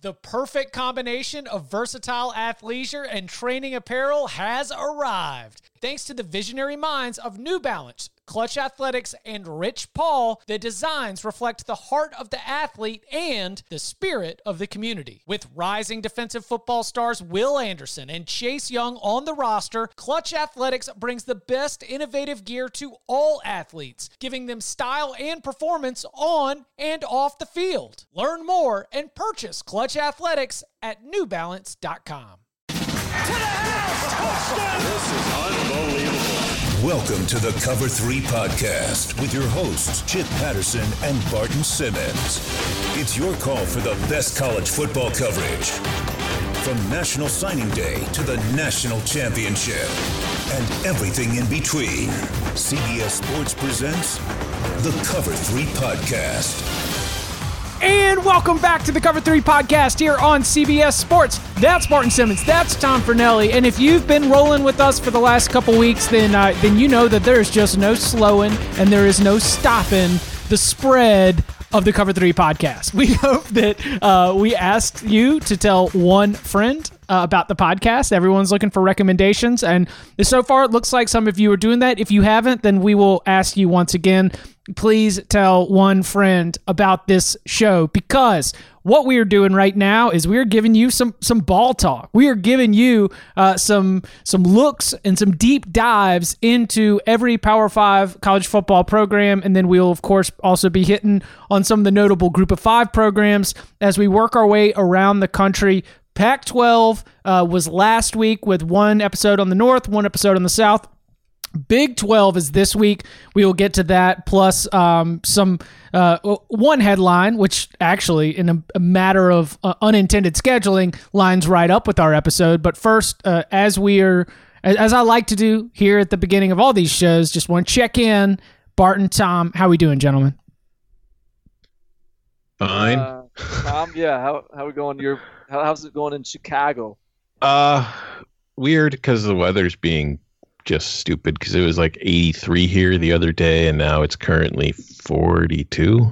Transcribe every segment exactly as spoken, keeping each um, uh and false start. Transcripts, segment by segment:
The perfect combination of versatile athleisure and training apparel has arrived. Thanks to the visionary minds of New Balance, Clutch Athletics, and Rich Paul, the designs reflect the heart of the athlete and the spirit of the community. With rising defensive football stars Will Anderson and Chase Young on the roster, Clutch Athletics brings the best innovative gear to all athletes, giving them style and performance on and off the field. Learn more and purchase Clutch Athletics at new balance dot com. To the house! Touchdown! This is unbelievable. Welcome to the Cover three Podcast with your hosts, Chip Patterson and Barton Simmons. It's your call for the best college football coverage. From National Signing Day to the National Championship and everything in between, C B S Sports presents the Cover three Podcast. And welcome back to the Cover three Podcast here on C B S Sports. That's Barton Simmons. That's Tom Fornelli. And if you've been rolling with us for the last couple weeks, then uh, then you know that there is just no slowing and there is no stopping the spread of the Cover three Podcast. We hope that uh, we asked you to tell one friend uh, about the podcast. Everyone's looking for recommendations, and so far it looks like some of you are doing that. If you haven't, then we will ask you once again, please tell one friend about this show, because what we are doing right now is we are giving you some some ball talk. We are giving you uh, some some looks and some deep dives into every Power Five college football program, and then we'll of course also be hitting on some of the notable Group of Five programs as we work our way around the country. Pac twelve uh, was last week with one episode on the North, one episode on the South. Big twelve is this week. We will get to that, plus um, some uh, one headline, which actually, in a, a matter of uh, unintended scheduling, lines right up with our episode. But first, uh, as we are, as, as I like to do here at the beginning of all these shows, just want to check in. Barton, Tom, how we doing, gentlemen? Fine. Uh, Tom, yeah, how how we going? Your how, how's it going in Chicago? Uh, weird because the weather's being just stupid, because it was like eighty-three here the other day and now it's currently forty-two.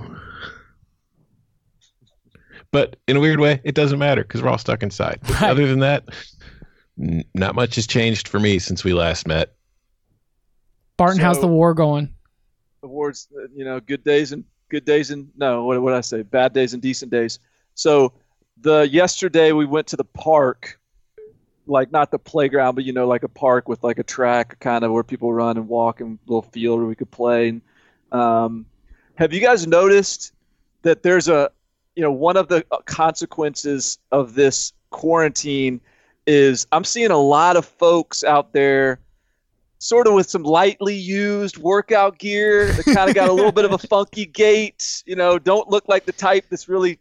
But in a weird way, it doesn't matter because we're all stuck inside. Right. Other than that, n- not much has changed for me since we last met. Barton, So, how's the war going? The war's, you know, good days and good days and no, what what did I say? Bad days and decent days. So the yesterday we went to the park. Like not the playground, but you know, like a park with like a track, kind of where people run and walk, and a little field where we could play. And, um, have you guys noticed that there's a, you know, one of the consequences of this quarantine is I'm seeing a lot of folks out there, sort of with some lightly used workout gear that kind of got a little bit of a funky gait. You know, don't look like the type that's really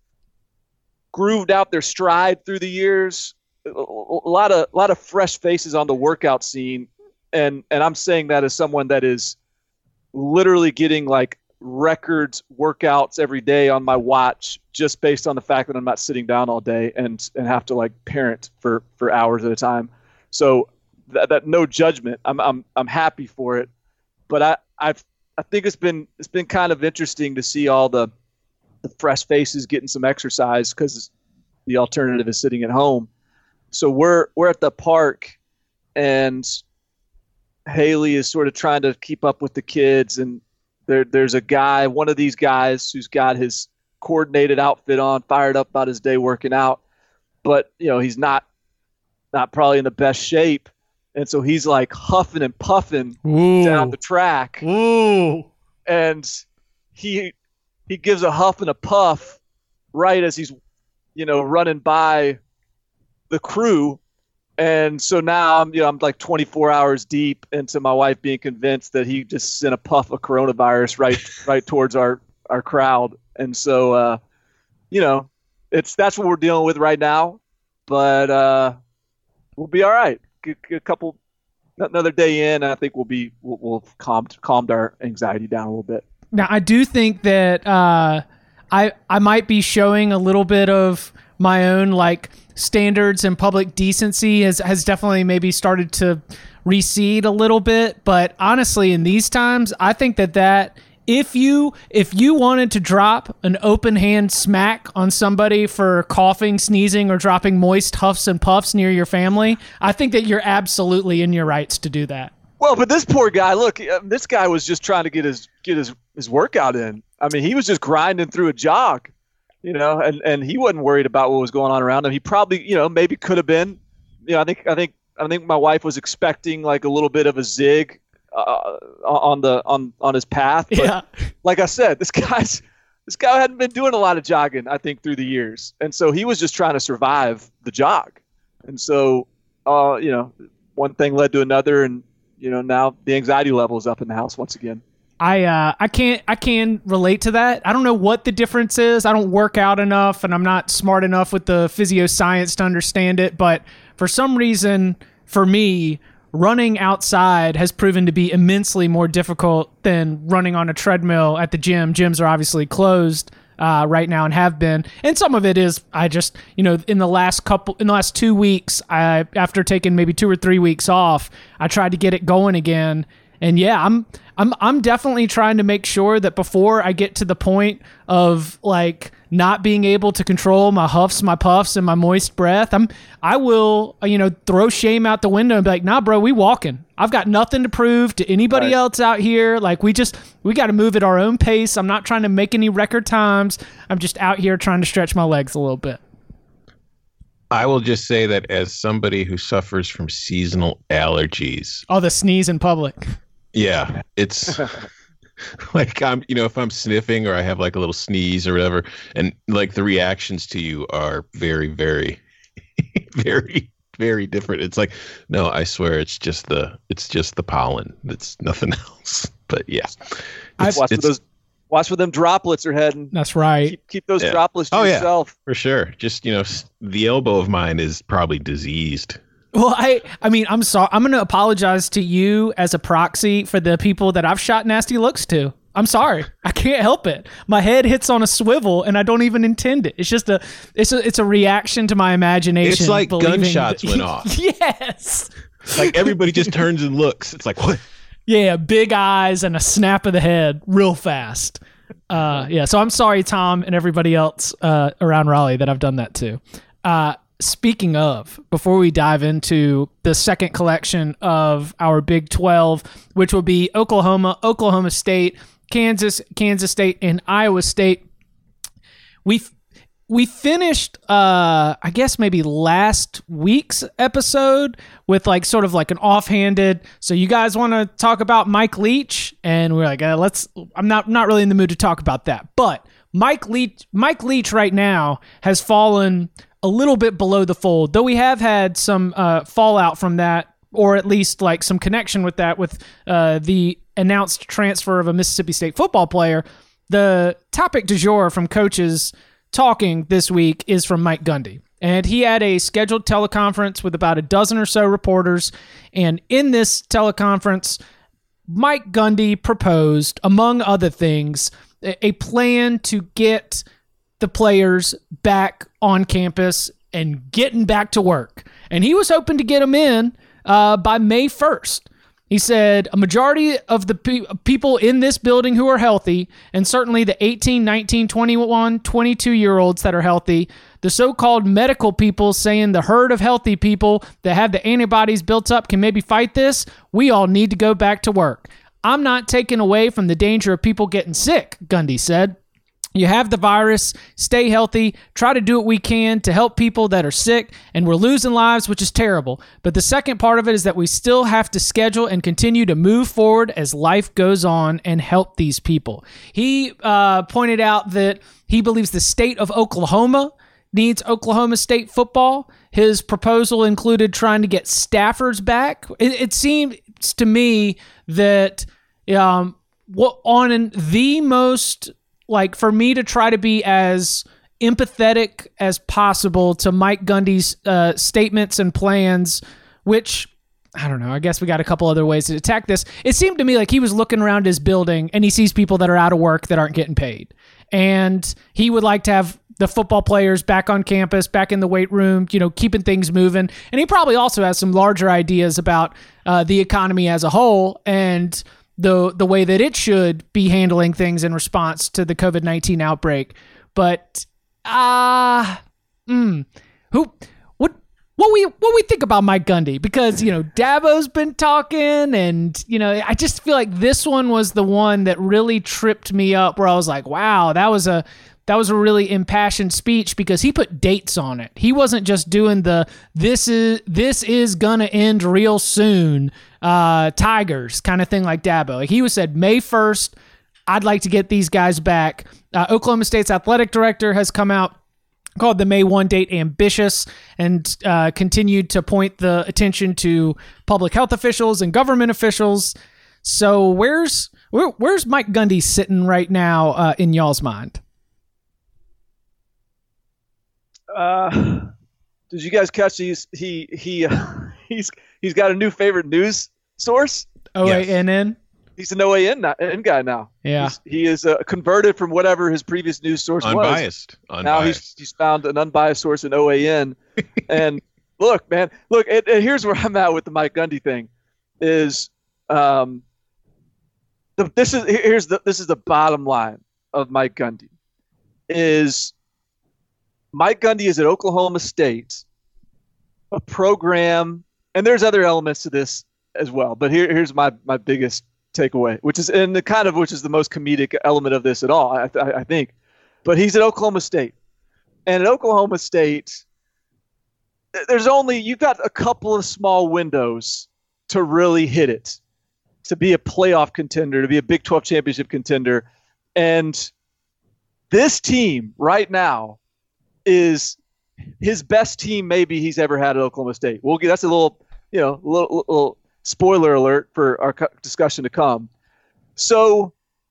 grooved out their stride through the years. A lot of a lot of fresh faces on the workout scene, and and I'm saying that as someone that is literally getting like records workouts every day on my watch, just based on the fact that I'm not sitting down all day and and have to like parent for for hours at a time. So that, that no judgment. I'm I'm I'm happy for it, but I I've I think it's been it's been kind of interesting to see all the the fresh faces getting some exercise, because the alternative is sitting at home. So we're we're at the park, and Haley is sort of trying to keep up with the kids, and there there's a guy, one of these guys, who's got his coordinated outfit on, fired up about his day working out, but you know he's not not probably in the best shape, and so he's like huffing and puffing Ooh. down the track, Ooh. and he he gives a huff and a puff right as he's you know running by the crew. And so now I'm, you know, I'm like twenty-four hours deep into my wife being convinced that he just sent a puff of coronavirus right, right towards our, our crowd. And so, uh, you know, it's, that's what we're dealing with right now, but, uh, we'll be all right. Get, get a couple, another day in, I think we'll be, we'll, we'll calmed, calmed our anxiety down a little bit. Now, I do think that, uh, I, I might be showing a little bit of my own, like, standards and public decency has, has definitely maybe started to recede a little bit. But honestly, in these times, I think that that if you if you wanted to drop an open hand smack on somebody for coughing, sneezing, or dropping moist huffs and puffs near your family, I think that you're absolutely in your rights to do that. Well, but this poor guy, look, this guy was just trying to get his get his, his workout in. I mean, he was just grinding through a jog, you know, and, and he wasn't worried about what was going on around him. He probably, you know, maybe could have been. You know, I think I think I think my wife was expecting like a little bit of a zig uh, on the on on his path. But Yeah. like I said, this guy's this guy hadn't been doing a lot of jogging, I think, through the years, and so he was just trying to survive the jog. And so, uh, you know, one thing led to another, and you know, now the anxiety level is up in the house once again. I uh, I can't I can relate to that. I don't know what the difference is. I don't work out enough, and I'm not smart enough with the physio science to understand it. But for some reason, for me, running outside has proven to be immensely more difficult than running on a treadmill at the gym. Gyms are obviously closed uh, right now and have been, and some of it is I just you know in the last couple in the last two weeks, I after taking maybe two or three weeks off, I tried to get it going again. And yeah, I'm I'm I'm definitely trying to make sure that before I get to the point of like not being able to control my huffs, my puffs, and my moist breath, I'm I will you know throw shame out the window and be like, nah, bro, we walking. I've got nothing to prove to anybody Right. else out here. Like we just we got to move at our own pace. I'm not trying to make any record times. I'm just out here trying to stretch my legs a little bit. I will just say that as somebody who suffers from seasonal allergies, Oh, the sneeze in public. yeah, it's like I'm, you know, if I'm sniffing or I have like a little sneeze or whatever, and like the reactions to you are very, very, very, very different. It's like, no, I swear, it's just the, it's just the pollen. It's nothing else. But yeah, it's, Watch for it's- those. Watch where them droplets are heading. That's right. Keep, keep those Yeah. droplets to Oh, yeah. yourself. for sure. Just, you know, s- the elbow of mine is probably diseased. Well, I, I mean, I'm sorry. I'm going to apologize to you as a proxy for the people that I've shot nasty looks to. I'm sorry. I can't help it. My head hits on a swivel, and I don't even intend it. It's just a, it's a, it's a reaction to my imagination. It's like believing gunshots that- went off. Yes. Like everybody just turns and looks. It's like, what? Yeah, big eyes and a snap of the head real fast. Uh, yeah, so I'm sorry, Tom, and everybody else uh, around Raleigh that I've done that to. Uh, speaking of, before we dive into the second collection of our Big twelve, which will be Oklahoma, Oklahoma State, Kansas, Kansas State, and Iowa State, we we finished, uh, I guess maybe last week's episode with like sort of like an offhanded. So you guys want to talk about Mike Leach? And we're like, uh, let's. I'm not not really in the mood to talk about that. But Mike Leach, Mike Leach, right now has fallen a little bit below the fold, though we have had some uh, fallout from that, or at least like some connection with that with uh, the announced transfer of a Mississippi State football player. The topic du jour from coaches talking this week is from Mike Gundy. And he had a scheduled teleconference with about a dozen or so reporters. And in this teleconference, Mike Gundy proposed, among other things, a, a plan to get the players back on campus and getting back to work. And he was hoping to get them in uh, by May first. He said a majority of the pe- people in this building who are healthy, and certainly the eighteen, nineteen, twenty-one, twenty-two-year-olds that are healthy, the so-called medical people saying the herd of healthy people that have the antibodies built up can maybe fight this, we all need to go back to work. I'm not taking away from the danger of people getting sick, Gundy said. You have the virus, stay healthy, try to do what we can to help people that are sick, and we're losing lives, which is terrible. But the second part of it is that we still have to schedule and continue to move forward as life goes on and help these people. He uh, pointed out that he believes the state of Oklahoma needs Oklahoma State football. His proposal included trying to get staffers back. It, it seems to me that um, what on the most... like for me to try to be as empathetic as possible to Mike Gundy's uh, statements and plans, which, I don't know, I guess we got a couple other ways to attack this. It seemed to me like he was looking around his building and he sees people that are out of work that aren't getting paid. And he would like to have the football players back on campus, back in the weight room, you know, keeping things moving. And he probably also has some larger ideas about uh, the economy as a whole. And the the way that it should be handling things in response to the COVID nineteen outbreak. But uh mm, who what what we what we think about Mike Gundy, because you know Dabo's been talking, and you know I just feel like this one was the one that really tripped me up, where I was like, wow, that was a that was a really impassioned speech, because he put dates on it. He wasn't just doing the this is this is gonna end real soon uh Tigers kind of thing like Dabo. Like he was said May first, I'd like to get these guys back. Uh, Oklahoma State's athletic director has come out, called the May first date ambitious, and uh, continued to point the attention to public health officials and government officials. So where's where, where's Mike Gundy sitting right now uh, in y'all's mind? Uh, did you guys catch he's he he uh, he's he's got a new favorite news source? O A N N. He's an O A N guy now. Yeah. He's, he is uh, converted from whatever his previous news source unbiased. was. Unbiased. Now he's he's found an unbiased source in O A N. And look, man, look, and, and here's where I'm at with the Mike Gundy thing. Is um, the, this is here's the this is the bottom line of Mike Gundy. Is Mike Gundy is at Oklahoma State, a program, and there's other elements to this as well. But here here's my my biggest takeaway, which is in the kind of which is the most comedic element of this at all, I, I, I think. But he's at Oklahoma State, and at Oklahoma State, there's only you've got a couple of small windows to really hit it, to be a playoff contender, to be a Big twelve championship contender, and this team right now is his best team maybe he's ever had at Oklahoma State. Well, that's a little, you know, a little. little spoiler alert for our discussion to come. So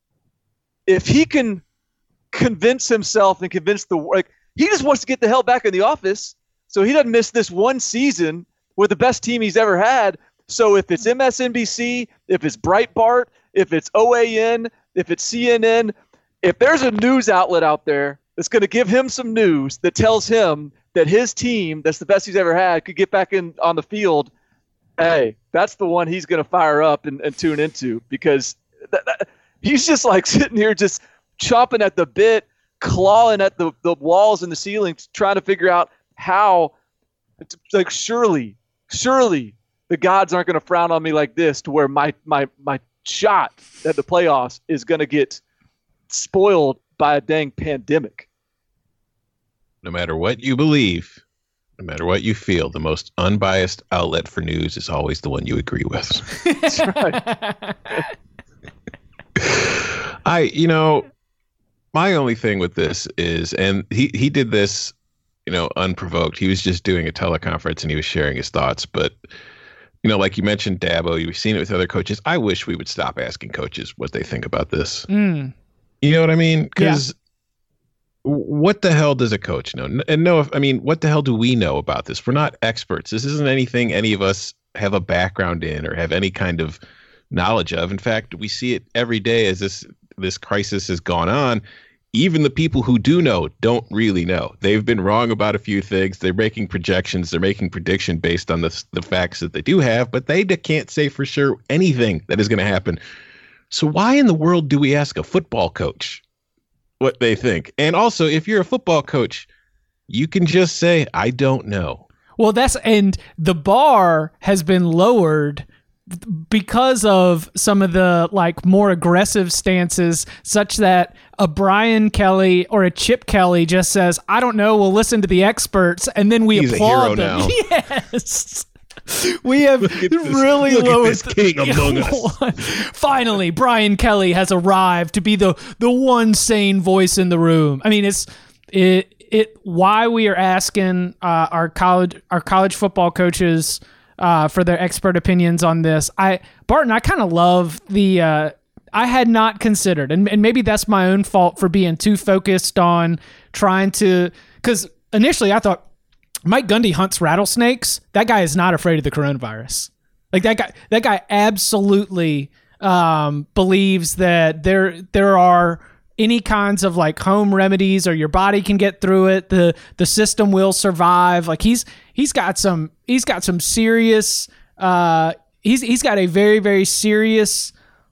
if he can convince himself and convince the like, he just wants to get the hell back in the office, so he doesn't miss this one season with the best team he's ever had. So if it's M S N B C, if it's Breitbart, if it's O A N, if it's C N N, if there's a news outlet out there that's going to give him some news that tells him that his team, that's the best he's ever had, could get back in on the field, hey, that's the one he's going to fire up and, and tune into, because that, that, he's just like sitting here just chomping at the bit, clawing at the, the walls and the ceiling, trying to figure out how, like, surely, surely the gods aren't going to frown on me like this, to where my, my, my shot at the playoffs is going to get spoiled by a dang pandemic. No matter what you believe, no matter what you feel, the most unbiased outlet for news is always the one you agree with. That's right. I, you know, my only thing with this is, and he, he did this, you know, unprovoked. He was just doing a teleconference and he was sharing his thoughts. But, you know, like you mentioned Dabo, you've seen it with other coaches. I wish we would stop asking coaches what they think about this. Mm. You know what I mean? Because yeah. What the hell does a coach know? And no, I mean, what the hell do we know about this? We're not experts. This isn't anything any of us have a background in or have any kind of knowledge of. In fact, we see it every day as this this crisis has gone on. Even the people who do know don't really know. They've been wrong about a few things. They're making projections. They're making prediction based on the the facts that they do have, but they can't say for sure anything that is going to happen. So why in the world do we ask a football coach what they think? And also, if you're a football coach, you can just say, I don't know. Well, that's, and the bar has been lowered because of some of the like more aggressive stances, such that a Brian Kelly or a Chip Kelly just says, I don't know, we'll listen to the experts, and then we He's applaud a hero them. now. Yes. We have this, really look lowered at this king among us. Finally, Brian Kelly has arrived to be the the one sane voice in the room. I mean, it's it it why we are asking uh, our college our college football coaches uh, for their expert opinions on this. I Barton, I kind of love the. Uh, I had not considered, and, and maybe that's my own fault for being too focused on trying to, because initially I thought, Mike Gundy hunts rattlesnakes. That guy is not afraid of the coronavirus. Like that guy, that guy absolutely um, believes that there there are any kinds of like home remedies, or your body can get through it. The the system will survive. Like he's he's got some he's got some serious. Uh, he's he's got a very very serious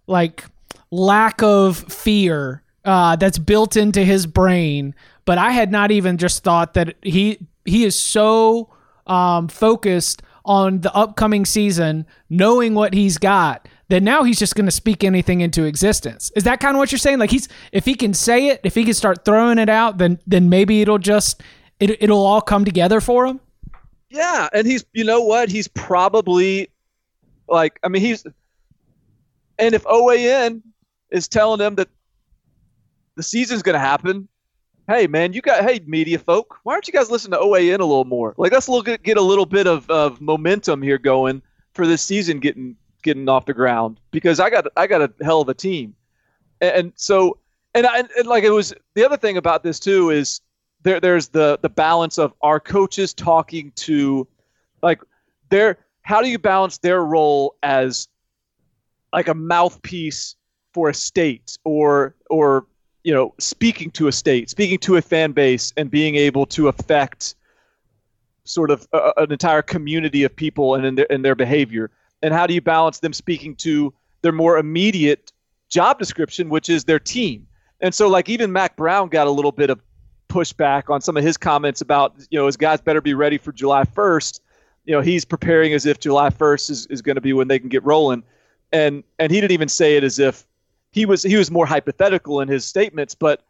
like lack of fear uh, that's built into his brain. But I had not even just thought that he he is so um, focused on the upcoming season, knowing what he's got, that now he's just going to speak anything into existence. Is that kind of what you're saying? Like he's, if he can say it, if he can start throwing it out, then then maybe it'll just it it'll all come together for him. Yeah, and he's, you know what? He's probably like, I mean, he's, and if O A N is telling him that the season's going to happen, hey man, you got, hey media folk, why aren't you guys listening to O A N a little more? Like let's look at, get a little bit of, of momentum here going for this season getting getting off the ground, because I got I got a hell of a team, and, and so and, I, and like it was the other thing about this too is there there's the the balance of our coaches talking to, like their, how do you balance their role as like a mouthpiece for a state, or or you know, speaking to a state, speaking to a fan base, and being able to affect sort of a, an entire community of people and in their, in their behavior. And how do you balance them speaking to their more immediate job description, which is their team? And so like even Mac Brown got a little bit of pushback on some of his comments about, you know, his guys better be ready for July first. You know, he's preparing as if July first is, is going to be when they can get rolling. And, and he didn't even say it as if, He was he was more hypothetical in his statements, but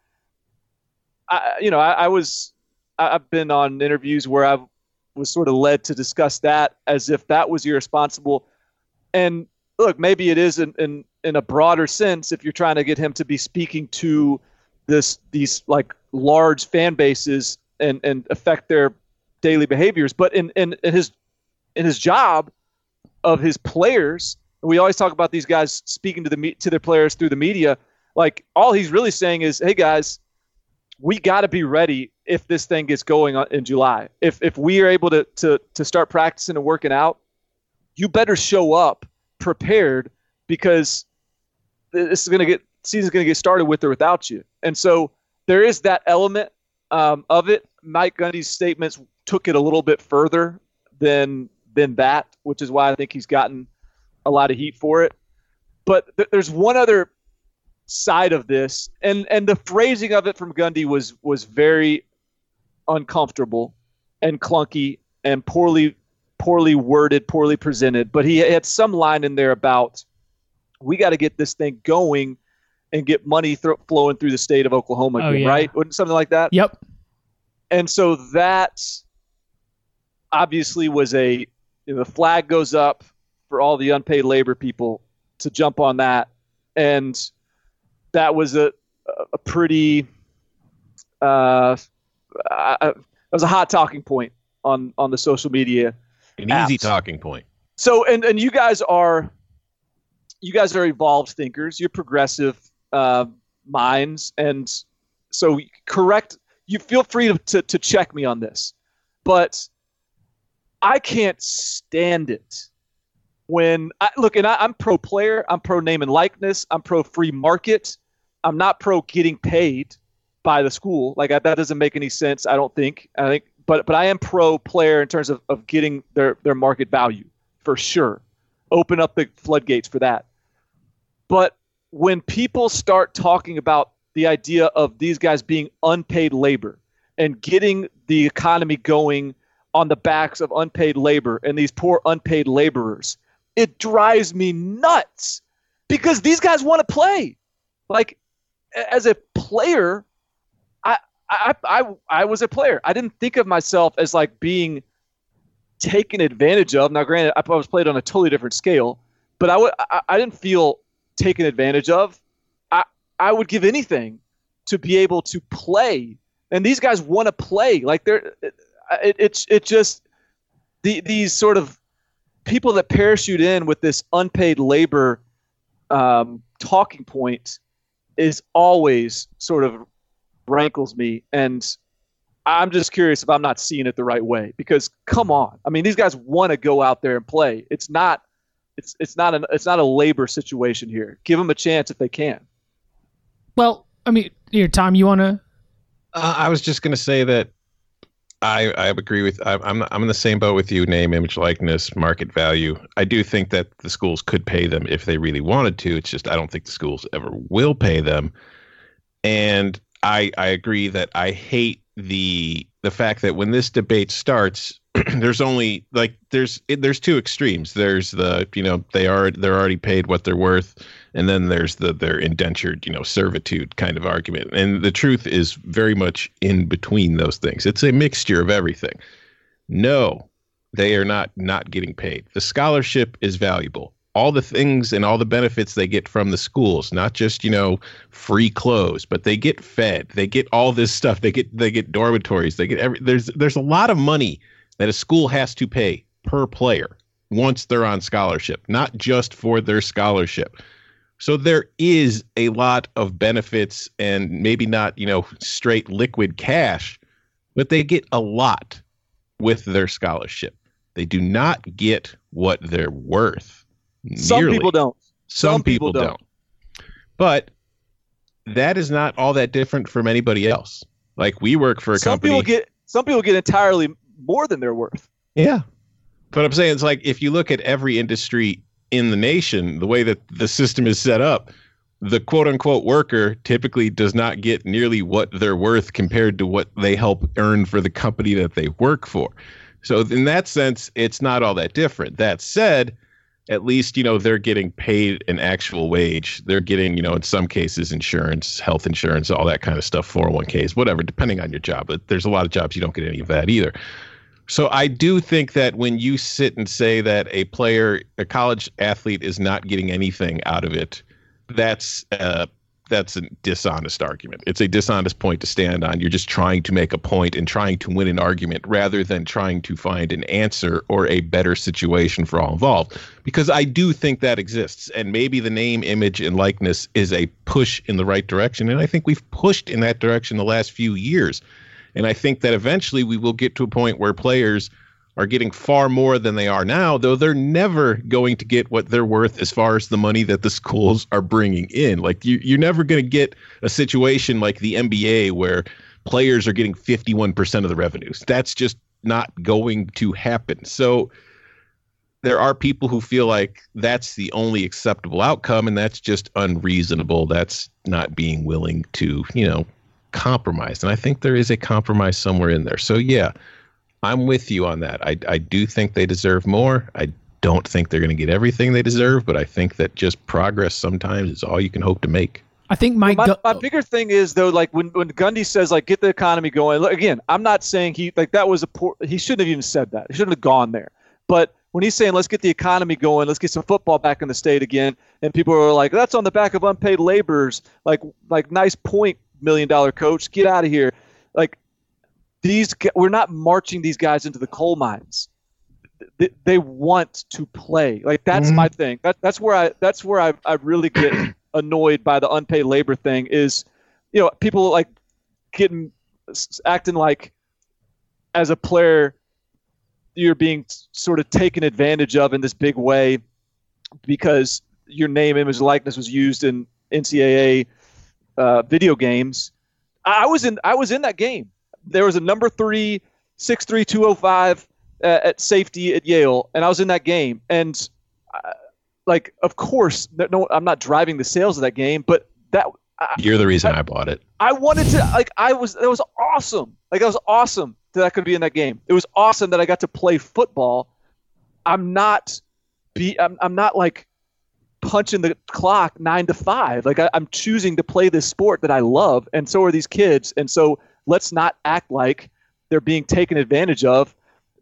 I, you know, I, I was I've been on interviews where I was sort of led to discuss that as if that was irresponsible. And look, maybe it is in, in in a broader sense if you're trying to get him to be speaking to this these like large fan bases and and affect their daily behaviors. But in in, in his in his job of his players. We always talk about these guys speaking to the to their players through the media. Like all he's really saying is, "Hey guys, we got to be ready if this thing gets going in July. If if we are able to to to start practicing and working out, you better show up prepared, because this is gonna get season's gonna get started with or without you." And so there is that element um, of it. Mike Gundy's statements took it a little bit further than than that, which is why I think he's gotten a lot of heat for it. But th- there's one other side of this, and and the phrasing of it from Gundy was was very uncomfortable and clunky and poorly poorly worded, poorly presented. But he had some line in there about, we got to get this thing going and get money th- flowing through the state of Oklahoma oh, again, yeah. right? Wasn't something like that? Yep. And so that obviously was a, you know, the flag goes up for all the unpaid labor people to jump on that. And that was a, a pretty, uh, I, it was a hot talking point on, on the social media. An apps. easy talking point. So, and, and you guys are, you guys are evolved thinkers. You're progressive uh, minds. And so correct, you feel free to, to, to check me on this, but I can't stand it. When I look, and I, I'm pro player, I'm pro name and likeness, I'm pro free market. I'm not pro getting paid by the school. Like I, that doesn't make any sense. I don't think. I think, but but I am pro player in terms of, of getting their their market value for sure. Open up the floodgates for that. But when people start talking about the idea of these guys being unpaid labor and getting the economy going on the backs of unpaid labor and these poor unpaid laborers, it drives me nuts, because these guys want to play. Like, as a player, I, I I I was a player. I didn't think of myself as like being taken advantage of. Now, granted, I was played on a totally different scale, but I would I, I didn't feel taken advantage of. I I would give anything to be able to play, and these guys want to play. Like they're it, it it's it just the these sort of people that parachute in with this unpaid labor um, talking point is always sort of rankles me. And I'm just curious if I'm not seeing it the right way, because come on. I mean, these guys want to go out there and play. It's not, it's, it's not an, it's not a labor situation here. Give them a chance if they can. Well, I mean, here, Tom, you want to, Uh, I was just going to say that I, I agree with. I, I'm I'm in the same boat with you. Name, image, likeness, market value. I do think that the schools could pay them if they really wanted to. It's just I don't think the schools ever will pay them. And I I agree that I hate the the fact that when this debate starts, there's only like there's there's two extremes. There's the you know they are they're already paid what they're worth, and then there's the their indentured you know servitude kind of argument. And the truth is very much in between those things. It's a mixture of everything. No, they are not not getting paid. The scholarship is valuable. All the things and all the benefits they get from the schools, not just, you know, free clothes, but they get fed. They get all this stuff. They get they get dormitories. They get every there's there's a lot of money that a school has to pay per player once they're on scholarship, not just for their scholarship. So there is a lot of benefits and maybe not, you know, straight liquid cash, but they get a lot with their scholarship. They do not get what they're worth. Some Nearly. people don't. Some, Some people, people don't. don't. But that is not all that different from anybody else. Like we work for a some company. People get, some people get entirely more than they're worth. Yeah. But I'm saying it's like if you look at every industry in the nation, the way that the system is set up, the quote unquote worker typically does not get nearly what they're worth compared to what they help earn for the company that they work for. So in that sense, it's not all that different. That said, at least, you know, they're getting paid an actual wage. They're getting, you know, in some cases, insurance, health insurance, all that kind of stuff, four oh one k's, whatever, depending on your job. But there's a lot of jobs you don't get any of that either. So I do think that when you sit and say that a player, a college athlete is not getting anything out of it, that's uh, that's a dishonest argument. It's a dishonest point to stand on. You're just trying to make a point and trying to win an argument rather than trying to find an answer or a better situation for all involved. Because I do think that exists. And maybe the name, image, and likeness is a push in the right direction. And I think we've pushed in that direction the last few years. And I think that eventually we will get to a point where players are getting far more than they are now, though they're never going to get what they're worth as far as the money that the schools are bringing in. Like you, you're never going to get a situation like the N B A where players are getting fifty-one percent of the revenues. That's just not going to happen. So there are people who feel like that's the only acceptable outcome, and that's just unreasonable. That's not being willing to, you know, compromise. And I think there is a compromise somewhere in there. So, yeah. I'm with you on that. I, I do think they deserve more. I don't think they're going to get everything they deserve, but I think that just progress sometimes is all you can hope to make. I think Mike. Well, my, Gu- my bigger thing is though, like when, when Gundy says like get the economy going. Look, again, I'm not saying he like that was a poor. He shouldn't have even said that. He shouldn't have gone there. But when he's saying let's get the economy going, let's get some football back in the state again, and people are like that's on the back of unpaid laborers. Like like nice point, million dollar coach, get out of here. Like. These we're not marching these guys into the coal mines. They, they want to play. Like that's mm-hmm. my thing. That that's where I that's where I I really get annoyed by the unpaid labor thing. Is you know people like getting acting like as a player you're being sort of taken advantage of in this big way because your name, image, likeness was used in N C double A uh, video games. I was in I was in that game. There was a number three, six three, two oh five uh, at safety at Yale, and I was in that game. And, uh, like, of course, no, I'm not driving the sales of that game, but that – You're the reason I, I bought it. I wanted to – like, I was – that was awesome. Like, that was awesome that I could be in that game. It was awesome that I got to play football. I'm not be – I'm, I'm not, like, punching the clock nine to five. Like, I, I'm choosing to play this sport that I love, and so are these kids. And so – let's not act like they're being taken advantage of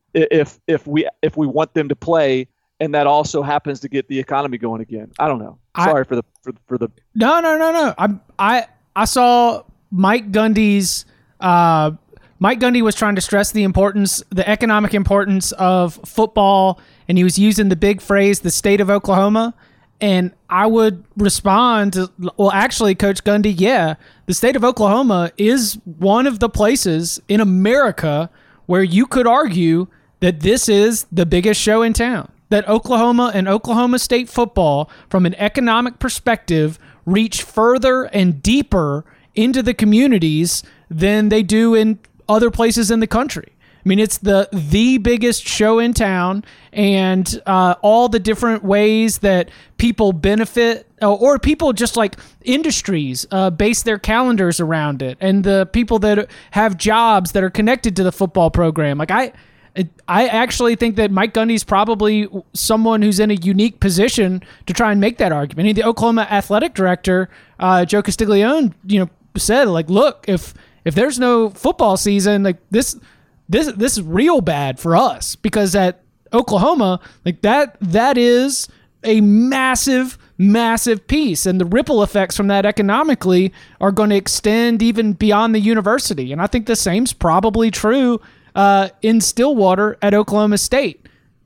if if we if we want them to play, and that also happens to get the economy going again. I don't know. Sorry I, for the for, for the no no no no. I I I saw Mike Gundy's uh, Mike Gundy was trying to stress the importance, the economic importance of football, and he was using the big phrase, "the state of Oklahoma." And I would respond to, well, actually, Coach Gundy, yeah, the state of Oklahoma is one of the places in America where you could argue that this is the biggest show in town. That Oklahoma and Oklahoma State football, from an economic perspective, reach further and deeper into the communities than they do in other places in the country. mean, it's the the biggest show in town, and uh, all the different ways that people benefit, uh, or people just like industries uh, base their calendars around it, and the people that have jobs that are connected to the football program. Like I, I actually think that Mike Gundy's probably someone who's in a unique position to try and make that argument. I mean, the Oklahoma athletic director, uh, Joe Castiglione, you know, said like, look, if if there's no football season, like this. This this is real bad for us, because at Oklahoma, like that that is a massive, massive piece, and the ripple effects from that economically are going to extend even beyond the university. And I think the same's probably true uh, in Stillwater at Oklahoma State.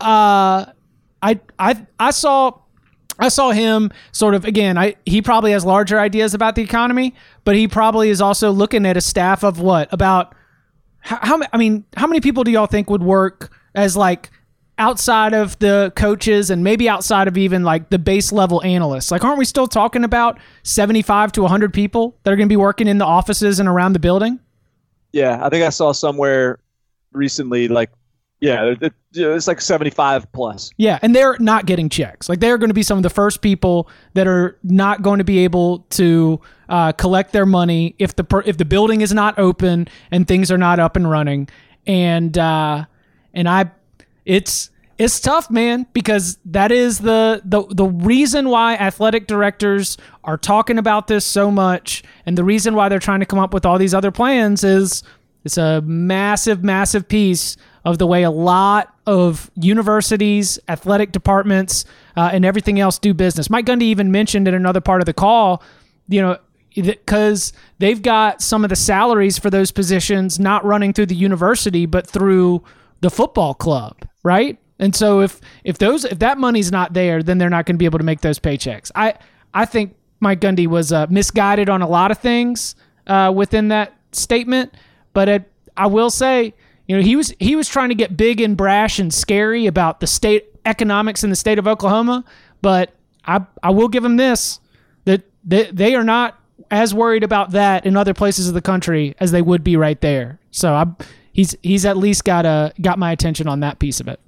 Uh, I I I saw I saw him sort of again. I he probably has larger ideas about the economy, but he probably is also looking at a staff of what about. How, how I mean, how many people do y'all think would work as like outside of the coaches and maybe outside of even like the base level analysts? Like, aren't we still talking about seventy-five to one hundred people that are going to be working in the offices and around the building? Yeah, I think I saw somewhere recently, like, yeah, it's like seventy-five plus. Yeah, and they're not getting checks. Like, they're going to be some of the first people that are not going to be able to uh, collect their money if the if the building is not open and things are not up and running. And uh, and I, it's it's tough, man, because that is the the the reason why athletic directors are talking about this so much, and the reason why they're trying to come up with all these other plans is it's a massive, massive piece of the way a lot of universities, athletic departments, uh, and everything else do business. Mike Gundy even mentioned in another part of the call, you know, because they've got some of the salaries for those positions not running through the university, but through the football club, right? And so if if those if that money's not there, then they're not going to be able to make those paychecks. I I think Mike Gundy was uh, misguided on a lot of things uh, within that statement, but it, I will say, you know, he was he was trying to get big and brash and scary about the state economics in the state of Oklahoma, but I I will give him this, that they, they are not as worried about that in other places of the country as they would be right there. So I he's he's at least got a got my attention on that piece of it.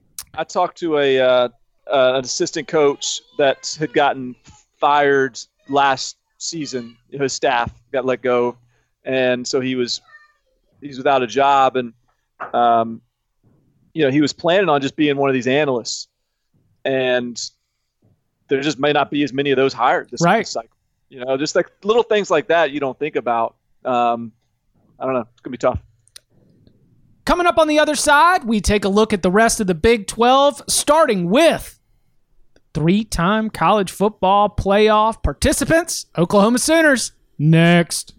I talked to a uh, uh, an assistant coach that had gotten fired last season. His staff got let go, and so he was he's without a job, and um, you know, he was planning on just being one of these analysts, and there just may not be as many of those hired this right. cycle. You know, just like little things like that you don't think about. Um, I don't know. It's gonna be tough. Coming up on the other side, we take a look at the rest of the Big twelve, starting with three-time college football playoff participants, Oklahoma Sooners. Next.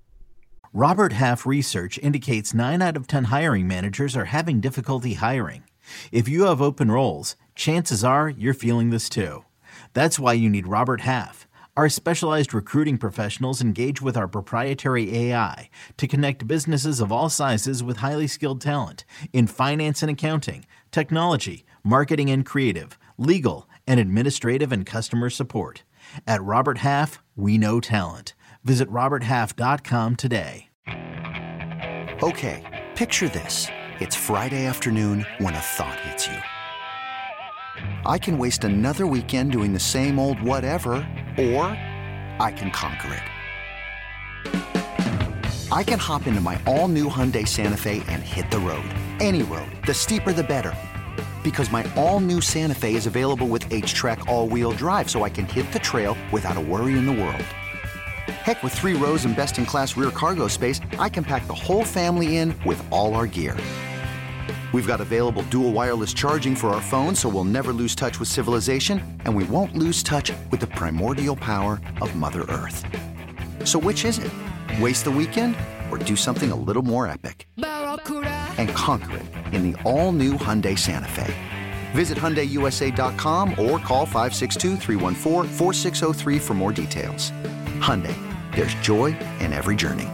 Robert Half research indicates nine out of ten hiring managers are having difficulty hiring. If you have open roles, chances are you're feeling this too. That's why you need Robert Half. Our specialized recruiting professionals engage with our proprietary A I to connect businesses of all sizes with highly skilled talent in finance and accounting, technology, marketing and creative, legal, and administrative and customer support. At Robert Half, we know talent. Visit robert half dot com today. Okay, picture this. It's Friday afternoon when a thought hits you. I can waste another weekend doing the same old whatever, or I can conquer it. I can hop into my all-new Hyundai Santa Fe and hit the road. Any road. The steeper, the better. Because my all-new Santa Fe is available with H-Track all-wheel drive, so I can hit the trail without a worry in the world. Heck, with three rows and best-in-class rear cargo space, I can pack the whole family in with all our gear. We've got available dual wireless charging for our phones, so we'll never lose touch with civilization, and we won't lose touch with the primordial power of Mother Earth. So which is it? Waste the weekend or do something a little more epic? And conquer it in the all-new Hyundai Santa Fe. Visit Hyundai U S A dot com or call five six two, three one four, four six zero three for more details. Hyundai, there's joy in every journey.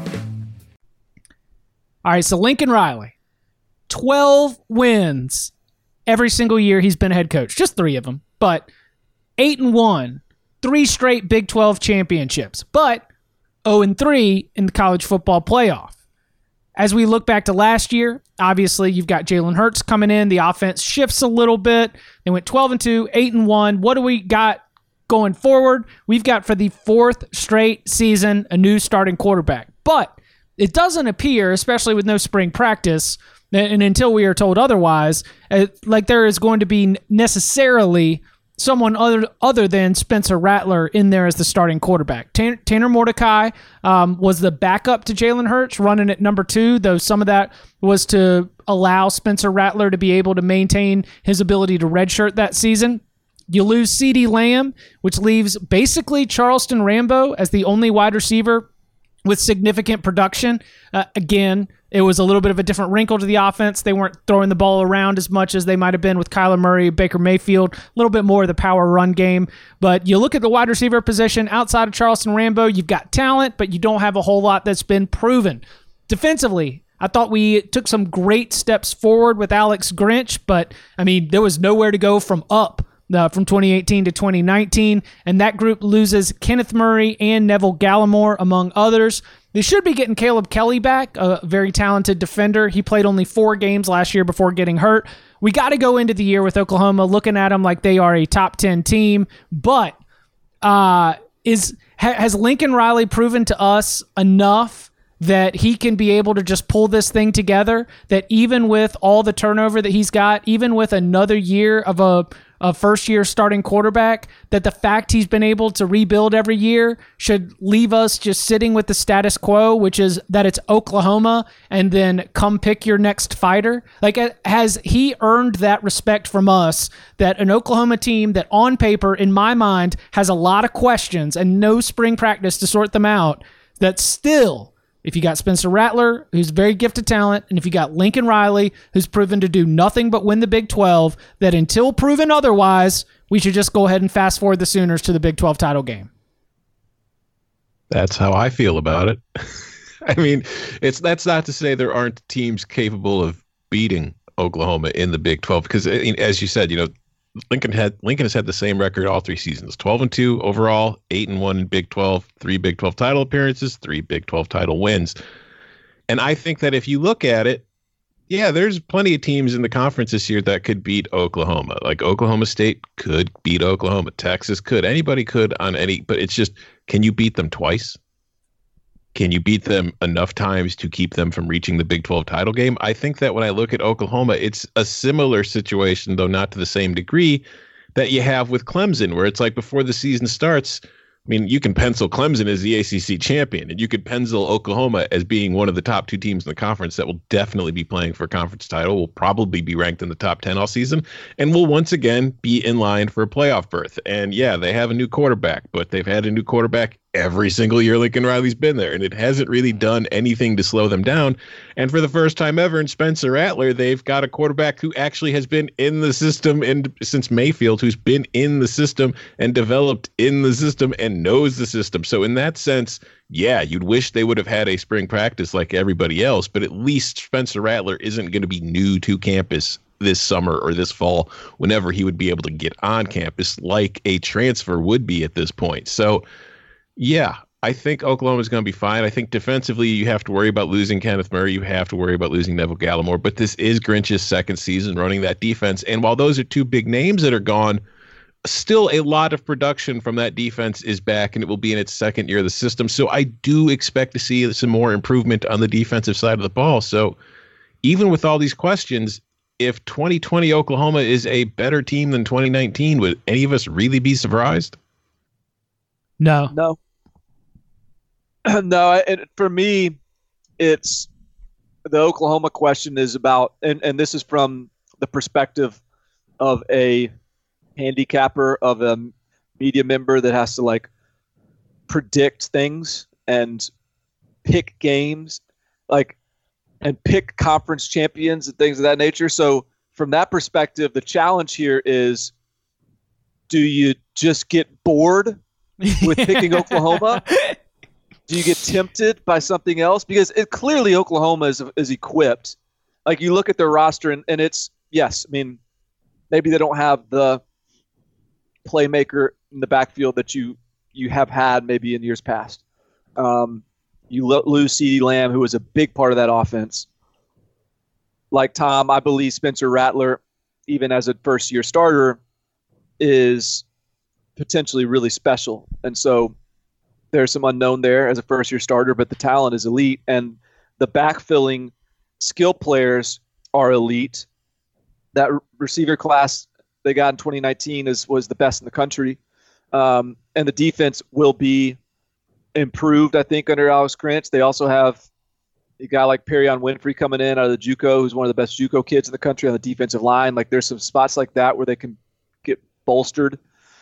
All right, so Lincoln Riley, twelve wins every single year he's been a head coach. Just three of them, but eight and one, three straight Big twelve championships, but oh and three in the college football playoff. as we look back to last year, obviously you've got Jalen Hurts coming in. The offense shifts a little bit. They went twelve and two, eight and one. What do we got going forward? We've got for the fourth straight season a new starting quarterback. But it doesn't appear, especially with no spring practice, and until we are told otherwise, like there is going to be necessarily someone other other than Spencer Rattler in there as the starting quarterback. Tanner, Tanner Mordecai um, was the backup to Jalen Hurts, running at number two, though some of that was to allow Spencer Rattler to be able to maintain his ability to redshirt that season. You lose CeeDee Lamb, which leaves basically Charleston Rambo as the only wide receiver with significant production. Uh, again, it was a little bit of a different wrinkle to the offense. They weren't throwing the ball around as much as they might have been with Kyler Murray, Baker Mayfield, a little bit more of the power run game. But you look at the wide receiver position outside of Charleston Rambo, you've got talent, but you don't have a whole lot that's been proven. Defensively, I thought we took some great steps forward with Alex Grinch, but I mean, there was nowhere to go from up. Uh, from twenty eighteen to twenty nineteen, and that group loses Kenneth Murray and Neville Gallimore, among others. They should be getting Caleb Kelly back, a very talented defender. He played only four games last year before getting hurt. We got to go into the year with Oklahoma looking at them like they are a top ten team, but uh, is ha- has Lincoln Riley proven to us enough that he can be able to just pull this thing together, that even with all the turnover that he's got, even with another year of a a first-year starting quarterback, that the fact he's been able to rebuild every year should leave us just sitting with the status quo, which is that it's Oklahoma, and then come pick your next fighter? Like, has he earned that respect from us, that an Oklahoma team that on paper, in my mind, has a lot of questions and no spring practice to sort them out, that still, if you got Spencer Rattler, who's very gifted talent, and if you got Lincoln Riley, who's proven to do nothing but win the Big twelve, that until proven otherwise, we should just go ahead and fast forward the Sooners to the Big twelve title game. That's how I feel about it. I mean, it's that's not to say there aren't teams capable of beating Oklahoma in the Big twelve, because as you said, you know, Lincoln had Lincoln has had the same record all three seasons: twelve and two overall, eight and one in Big twelve, three Big twelve title appearances, three Big twelve title wins. And I think that if you look at it, yeah, there's plenty of teams in the conference this year that could beat Oklahoma. Like Oklahoma State could beat Oklahoma, Texas could, anybody could on any. But it's just, can you beat them twice? Can you beat them enough times to keep them from reaching the Big twelve title game? I think that when I look at Oklahoma, it's a similar situation, though not to the same degree, that you have with Clemson, where it's like before the season starts, I mean, you can pencil Clemson as the A C C champion, and you could pencil Oklahoma as being one of the top two teams in the conference that will definitely be playing for a conference title, will probably be ranked in the top ten all season, and will once again be in line for a playoff berth. And yeah, they have a new quarterback, but they've had a new quarterback every single year Lincoln Riley's been there, and it hasn't really done anything to slow them down. And for the first time ever in Spencer Rattler, they've got a quarterback who actually has been in the system and since Mayfield, who's been in the system and developed in the system and knows the system. So in that sense, yeah, you'd wish they would have had a spring practice like everybody else, but at least Spencer Rattler isn't going to be new to campus this summer or this fall, whenever he would be able to get on campus like a transfer would be at this point. So yeah, I think Oklahoma's going to be fine. I think defensively, you have to worry about losing Kenneth Murray. You have to worry about losing Neville Gallimore. But this is Grinch's second season running that defense. And while those are two big names that are gone, still a lot of production from that defense is back, and it will be in its second year of the system. So I do expect to see some more improvement on the defensive side of the ball. So even with all these questions, if twenty twenty Oklahoma is a better team than twenty nineteen, would any of us really be surprised? No. No. No, it, for me, it's the Oklahoma question is about, and, and this is from the perspective of a handicapper, of a media member that has to like predict things and pick games, like, and pick conference champions and things of that nature. So from that perspective, the challenge here is, do you just get bored with picking Oklahoma? Do you get tempted by something else? Because it, clearly Oklahoma is is equipped. Like, you look at their roster, and, and it's, yes, I mean, maybe they don't have the playmaker in the backfield that you, you have had maybe in years past. Um, You lo- lose CeeDee Lamb, who was a big part of that offense. Like Tom, I believe Spencer Rattler, even as a first-year starter, is potentially really special. And so there's some unknown there as a first-year starter, but the talent is elite, and the backfilling skill players are elite. That re- receiver class they got in twenty nineteen is was the best in the country, um, and the defense will be improved, I think, under Alex Grinch. They also have a guy like Perion Winfrey coming in out of the JUCO, who's one of the best JUCO kids in the country on the defensive line. Like, there's some spots like that where they can get bolstered.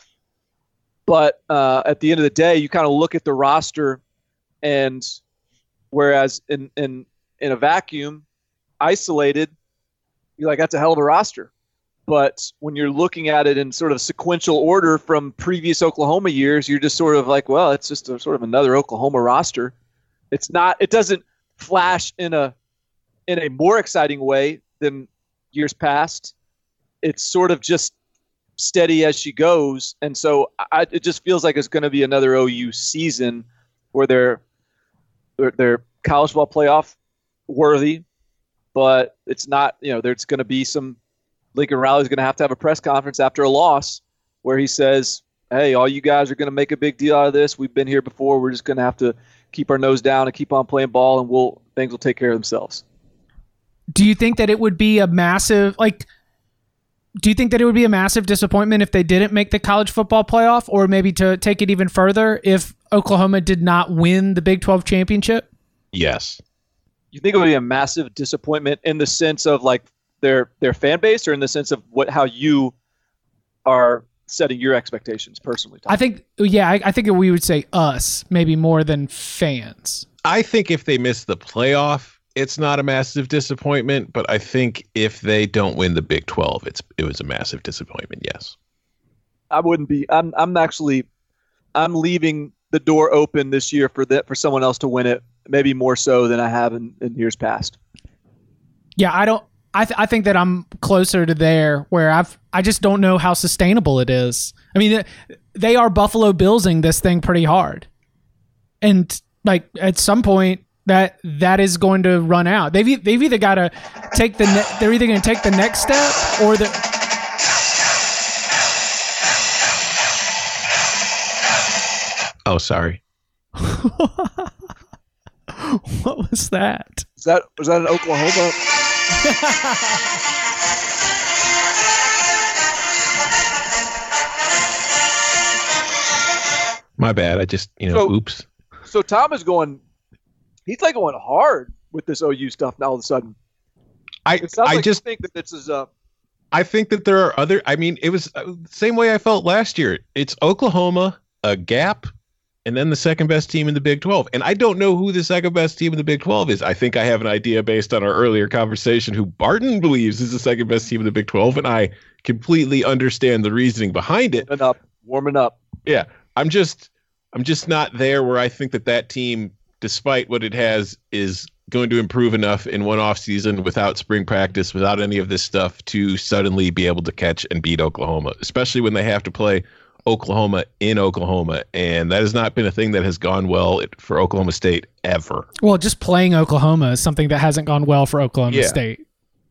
But uh, at the end of the day, you kind of look at the roster, and whereas in, in, in a vacuum, isolated, you're like, that's a hell of a roster. But when you're looking at it in sort of sequential order from previous Oklahoma years, you're just sort of like, well, it's just a, sort of another Oklahoma roster. It's not. It doesn't flash in a in a more exciting way than years past. It's sort of just steady as she goes, and so I, it just feels like it's going to be another O U season where they're they're, they're college ball playoff worthy, but it's not. You know, there's going to be some. Lincoln Riley's going to have to have a press conference after a loss where he says, hey, all you guys are going to make a big deal out of this. We've been here before. We're just going to have to keep our nose down and keep on playing ball, and we'll things will take care of themselves. Do you think that it would be a massive, like, do you think that it would be a massive disappointment if they didn't make the college football playoff, or maybe to take it even further, if Oklahoma did not win the Big twelve championship? Yes. You think it would be a massive disappointment in the sense of, like, their their fan base, or in the sense of what how you are setting your expectations personally, Tom? I think, yeah, I, I think we would say us, maybe more than fans. I think if they miss the playoff, it's not a massive disappointment, but I think if they don't win the Big twelve, it's it was a massive disappointment, yes. I wouldn't be. I'm I'm actually I'm leaving the door open this year for that for someone else to win it, maybe more so than I have in, in years past. Yeah, I don't I th- I think that I'm closer to there where I've I just don't know how sustainable it is. I mean, they are Buffalo Billsing this thing pretty hard, and like at some point that that is going to run out. They've they've either got to take the ne- they're either going to take the next step or the. Oh, sorry. What was that? Is that was that in Oklahoma? My bad. I just, you know, So- oops. So Tom is going. He's like going hard with this O U stuff now. All of a sudden, I it sounds I like just you think that this is a. I think that there are other. I mean, it was uh, same way I felt last year. It's Oklahoma, a gap, and then the second best team in the Big twelve. And I don't know who the second best team in the Big twelve is. I think I have an idea based on our earlier conversation who Barton believes is the second best team in the Big twelve, and I completely understand the reasoning behind it. Warming up, warming up. Yeah, I'm just I'm just not there where I think that that team, despite what it has, is going to improve enough in one off season without spring practice, without any of this stuff, to suddenly be able to catch and beat Oklahoma, especially when they have to play Oklahoma in Oklahoma. And that has not been a thing that has gone well for Oklahoma State ever. Well, just playing Oklahoma is something that hasn't gone well for Oklahoma Yeah. State.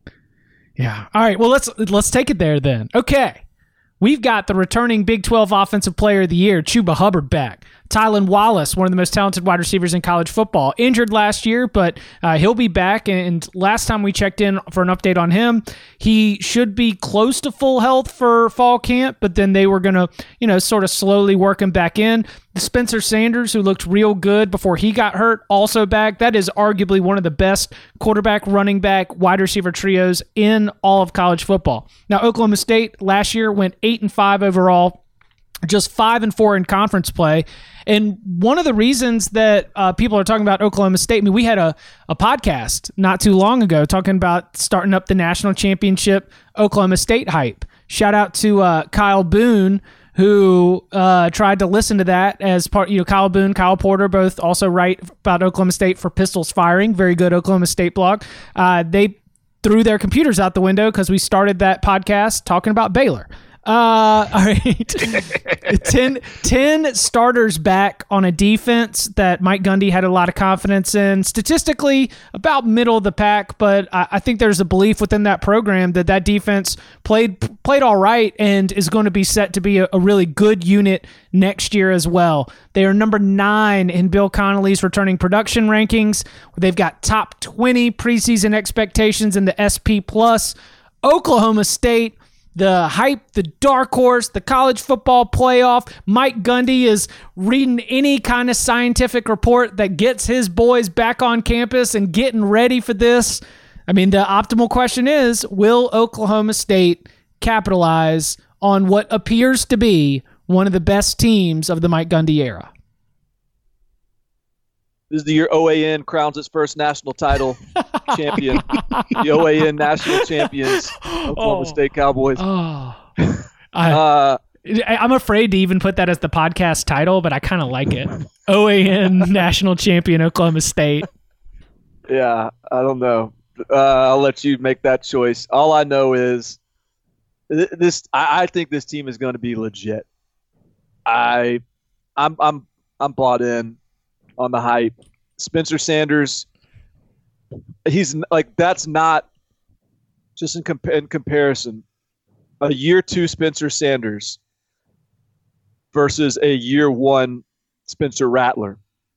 Yeah. All right. Well, let's let's take it there then. Okay. We've got the returning Big twelve Offensive Player of the Year, Chuba Hubbard, back. Tylan Wallace, one of the most talented wide receivers in college football, injured last year, but uh, he'll be back. And last time we checked in for an update on him, he should be close to full health for fall camp, but then they were going to, you know, sort of slowly work him back in. Spencer Sanders, who looked real good before he got hurt, also back. That is arguably one of the best quarterback, running back, wide receiver trios in all of college football. Now, Oklahoma State last year went eight and five overall, just five and four in conference play. And one of the reasons that uh, people are talking about Oklahoma State, I mean, we had a, a podcast not too long ago talking about starting up the national championship Oklahoma State hype. Shout out to uh, Kyle Boone, who uh, tried to listen to that as part, you know, Kyle Boone, Kyle Porter, both also write about Oklahoma State for Pistols Firing, very good Oklahoma State blog. Uh, they threw their computers out the window because we started that podcast talking about Baylor. Uh, all right. ten, ten starters back on a defense that Mike Gundy had a lot of confidence in. Statistically, about middle of the pack, but I, I think there's a belief within that program that that defense played played all right and is going to be set to be a, a really good unit next year as well. They are number nine in Bill Connolly's returning production rankings. They've got top twenty preseason expectations in the S P plus. Oklahoma State, the hype, the dark horse, the college football playoff. Mike Gundy is reading any kind of scientific report that gets his boys back on campus and getting ready for this. I mean, the optimal question is, will Oklahoma State capitalize on what appears to be one of the best teams of the Mike Gundy era? This is the year O A N crowns its first national title champion. The O A N national champions, Oklahoma oh. State Cowboys. Oh. I, uh, I'm afraid to even put that as the podcast title, but I kind of like it. O A N national champion, Oklahoma State. Yeah, I don't know. Uh, I'll let you make that choice. All I know is this. I, I think this team is going to be legit. I, I'm, I'm, I'm bought in on the hype. Spencer Sanders, he's like, that's not just in, compa- in comparison. A year two Spencer Sanders versus a year one Spencer Rattler.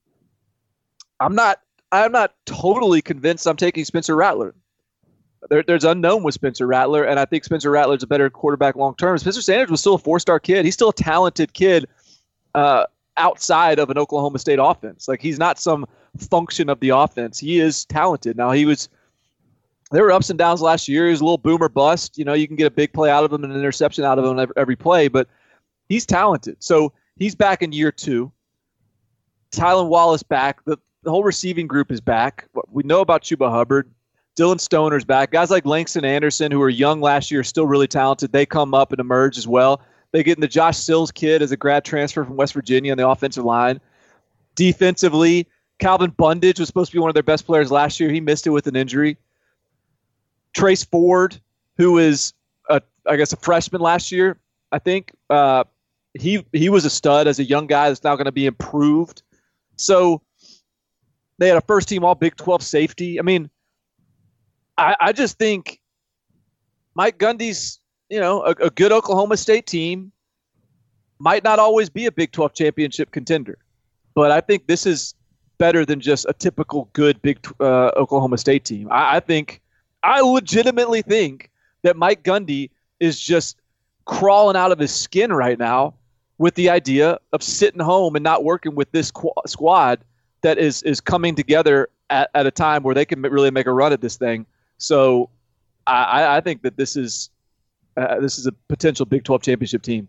I'm not, I'm not totally convinced I'm taking Spencer Rattler. There, there's unknown with Spencer Rattler, and I think Spencer Rattler's a better quarterback long term. Spencer Sanders was still a four-star kid. He's still a talented kid. Uh, outside of an Oklahoma State offense. Like, he's not some function of the offense. He is talented. Now, he was, there were ups and downs last year. He was a little boomer bust. You know, you can get a big play out of him and an interception out of him every, every play, but he's talented. So he's back in year two. Tylan Wallace back. The, the whole receiving group is back. We know about Chuba Hubbard. Dylan Stoner's back. Guys like Langston Anderson, who were young last year, still really talented. They come up and emerge as well. They get in the Josh Sills kid as a grad transfer from West Virginia on the offensive line. Defensively, Calvin Bundage was supposed to be one of their best players last year. He missed it with an injury. Trace Ford, who is, a, I guess, a freshman last year, I think. Uh, he he was a stud as a young guy that's now going to be improved. So they had a first-team All-Big twelve safety. I mean, I, I just think Mike Gundy's, you know, a, a good Oklahoma State team might not always be a Big twelve championship contender, but I think this is better than just a typical good Big uh, Oklahoma State team. I, I think, I legitimately think that Mike Gundy is just crawling out of his skin right now with the idea of sitting home and not working with this qu- squad that is is coming together at, at a time where they can really make a run at this thing. So I, I think that this is. Uh, this is a potential Big twelve championship team.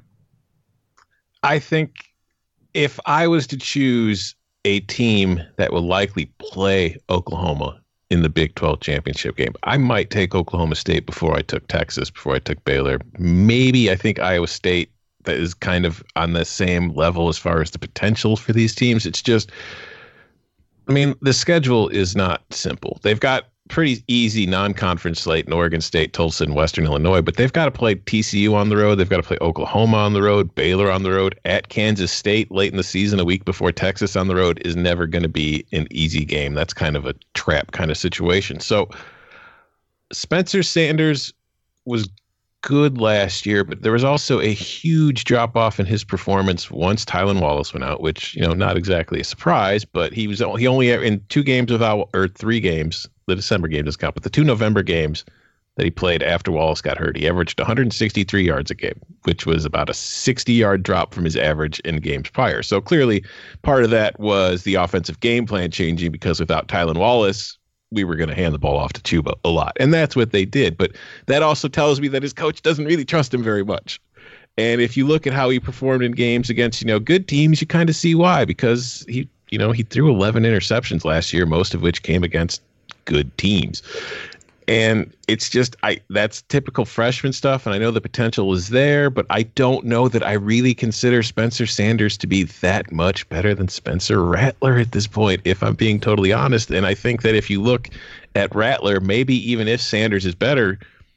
I think if I was to choose a team that will likely play Oklahoma in the Big twelve championship game, I might take Oklahoma State before I took Texas, before I took Baylor. Maybe I think Iowa State that is kind of on the same level as far as the potential for these teams. It's just, I mean, the schedule is not simple. They've got pretty easy non-conference slate in Oregon State, Tulsa, and Western Illinois, but they've got to play T C U on the road. They've got to play Oklahoma on the road, Baylor on the road, at Kansas State late in the season, a week before Texas on the road is never going to be an easy game. That's kind of a trap kind of situation. So Spencer Sanders was good last year, but there was also a huge drop off in his performance once Tylan Wallace went out, which, you know, not exactly a surprise, but he was he only in two games without, or three games, the December game doesn't count, but the two November games that he played after Wallace got hurt, he averaged one hundred sixty-three yards a game, which was about a sixty yard drop from his average in games prior. So clearly part of that was the offensive game plan changing, because without Tylan Wallace, we were going to hand the ball off to Chuba a lot. And that's what they did. But that also tells me that his coach doesn't really trust him very much. And if you look at how he performed in games against, you know, good teams, you kind of see why, because he, you know, he threw eleven interceptions last year, most of which came against good teams. And it's just, I that's typical freshman stuff. And I know the potential is there, but I don't know that I really consider Spencer Sanders to be that much better than Spencer Rattler at this point, if I'm being totally honest. And I think that if you look at Rattler, maybe even if Sanders is better,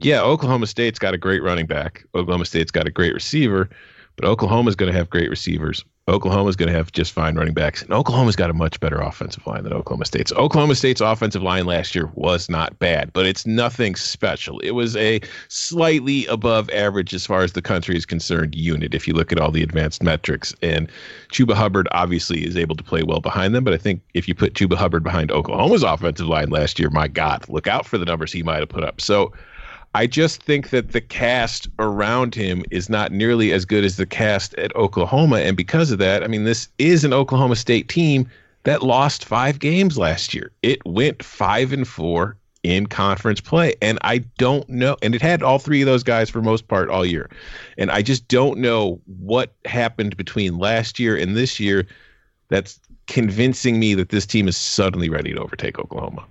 Yeah, Oklahoma State's got a great running back. Oklahoma State's got a great receiver, but Oklahoma's going to have great receivers. Oklahoma's going to have just fine running backs. And Oklahoma's got a much better offensive line than Oklahoma State's. Oklahoma State's offensive line last year was not bad, but it's nothing special. It was a slightly above average as far as the country is concerned unit if you look at all the advanced metrics. And Chuba Hubbard obviously is able to play well behind them, but I think if you put Chuba Hubbard behind Oklahoma's offensive line last year, my God, look out for the numbers he might have put up. So I just think that the cast around him is not nearly as good as the cast at Oklahoma. And because of that, I mean, this is an Oklahoma State team that lost five games last year. It went five and four in conference play. And I don't know. And it had all three of those guys for most part all year. And I just don't know what happened between last year and this year that's convincing me that this team is suddenly ready to overtake Oklahoma.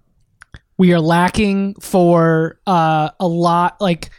We are lacking for uh, a lot. Like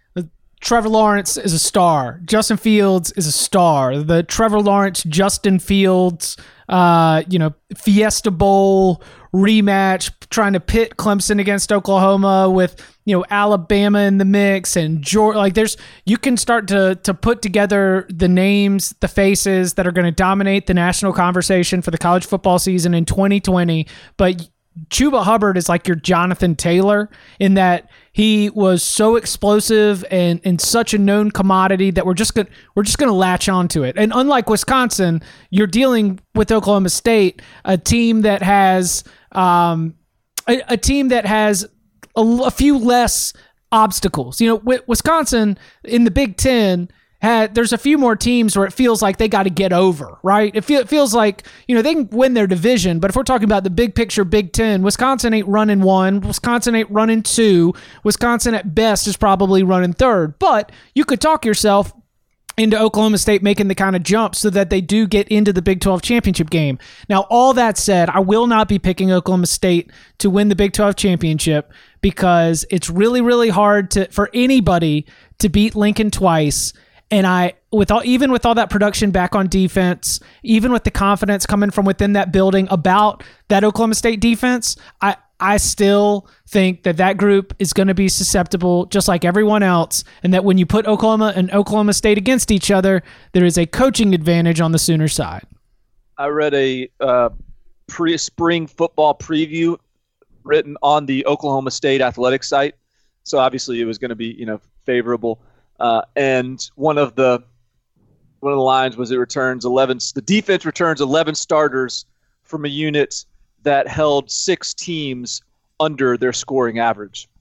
Trevor Lawrence is a star. Justin Fields is a star. The Trevor Lawrence, Justin Fields, uh, you know, Fiesta Bowl rematch, trying to pit Clemson against Oklahoma with, you know, Alabama in the mix and Georgia. Like there's, you can start to to put together the names, the faces that are going to dominate the national conversation for the college football season in twenty twenty. But Chuba Hubbard is like your Jonathan Taylor in that he was so explosive and, and such a known commodity that we're just gonna we're just gonna latch onto it. And unlike Wisconsin, you're dealing with Oklahoma State, a team that has um, a, a team that has a, a few less obstacles. You know, Wisconsin in the Big Ten. Had, there's a few more teams where it feels like they got to get over, right? It, feel, it feels like, you know, they can win their division, but if we're talking about the big picture Big Ten, Wisconsin ain't running one, Wisconsin ain't running two, Wisconsin at best is probably running third. But you could talk yourself into Oklahoma State making the kind of jump so that they do get into the Big twelve championship game. Now, all that said, I will not be picking Oklahoma State to win the Big twelve championship because it's really, really hard to for anybody to beat Lincoln twice. And I, with all, even with all that production back on defense, even with the confidence coming from within that building about that Oklahoma State defense, I, I still think that that group is going to be susceptible just like everyone else. And that when you put Oklahoma and Oklahoma State against each other, there is a coaching advantage on the Sooner side. I read a uh, pre-spring football preview written on the Oklahoma State athletic site. So obviously it was going to be, you know, favorable. Uh, and one of the one of the lines was it returns eleven. The defense returns eleven starters from a unit that held six teams under their scoring average.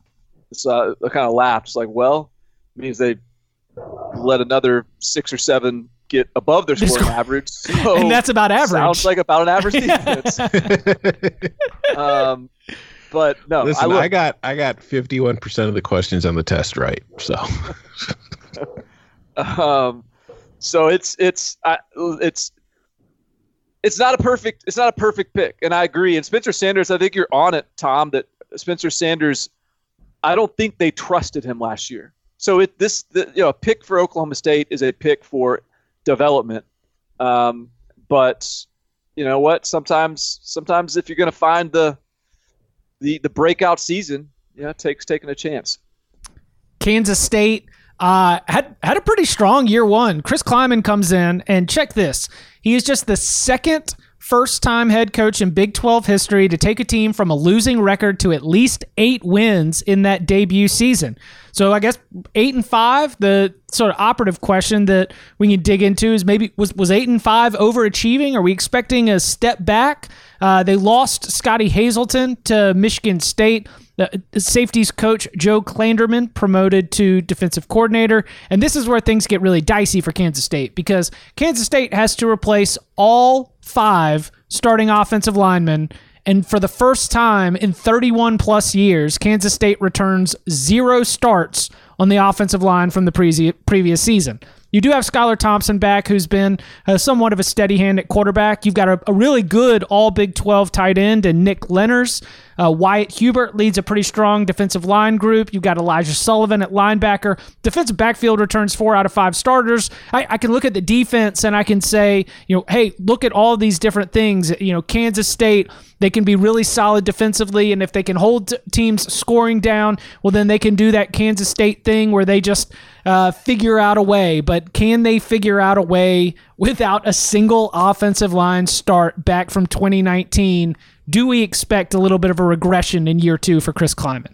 So I kind of laughed. It's like, well, it means they let another six or seven get above their scoring average. So and that's about average. Sounds like about an average defense. um, but no, listen, I, look, I got I got fifty-one percent of the questions on the test right. So. um, so it's it's uh, it's it's not a perfect it's not a perfect pick, and I agree. And Spencer Sanders, I think you're on it, Tom. That Spencer Sanders, I don't think they trusted him last year. So it this the, you know a pick for Oklahoma State is a pick for development. Um, but you know what? Sometimes sometimes if you're going to find the the the breakout season, yeah, it takes taking a chance. Kansas State. Uh, had had a pretty strong year one. Chris Kleiman comes in, and check this. He is just the second first-time head coach in Big twelve history to take a team from a losing record to at least eight wins in that debut season. So I guess eight and five, the sort of operative question that we can dig into is maybe was, was eight and five overachieving? Are we expecting a step back? Uh, they lost Scotty Hazelton to Michigan State. The safeties coach Joe Klanderman promoted to defensive coordinator. And this is where things get really dicey for Kansas State because Kansas State has to replace all five starting offensive linemen. And for the first time in thirty-one plus years, Kansas State returns zero starts on the offensive line from the pre- previous season. You do have Skylar Thompson back, who's been uh, somewhat of a steady hand at quarterback. You've got a, a really good all Big twelve tight end and Nick Lenners. Uh, Wyatt Hubert leads a pretty strong defensive line group. You've got Elijah Sullivan at linebacker. Defensive backfield returns four out of five starters. I, I can look at the defense and I can say, you know, hey, look at all these different things. You know, Kansas State, they can be really solid defensively, and if they can hold t- teams scoring down, well, then they can do that Kansas State thing where they just uh, figure out a way. But can they figure out a way without a single offensive line start back from twenty nineteen? Do we expect a little bit of a regression in year two for Chris Klieman?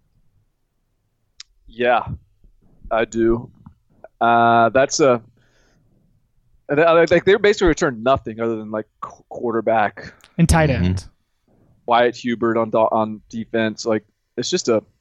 Yeah, I do. Uh, that's a like they're basically returned nothing other than like quarterback and tight end. Mm-hmm. Wyatt Hubert on on defense. Like it's just a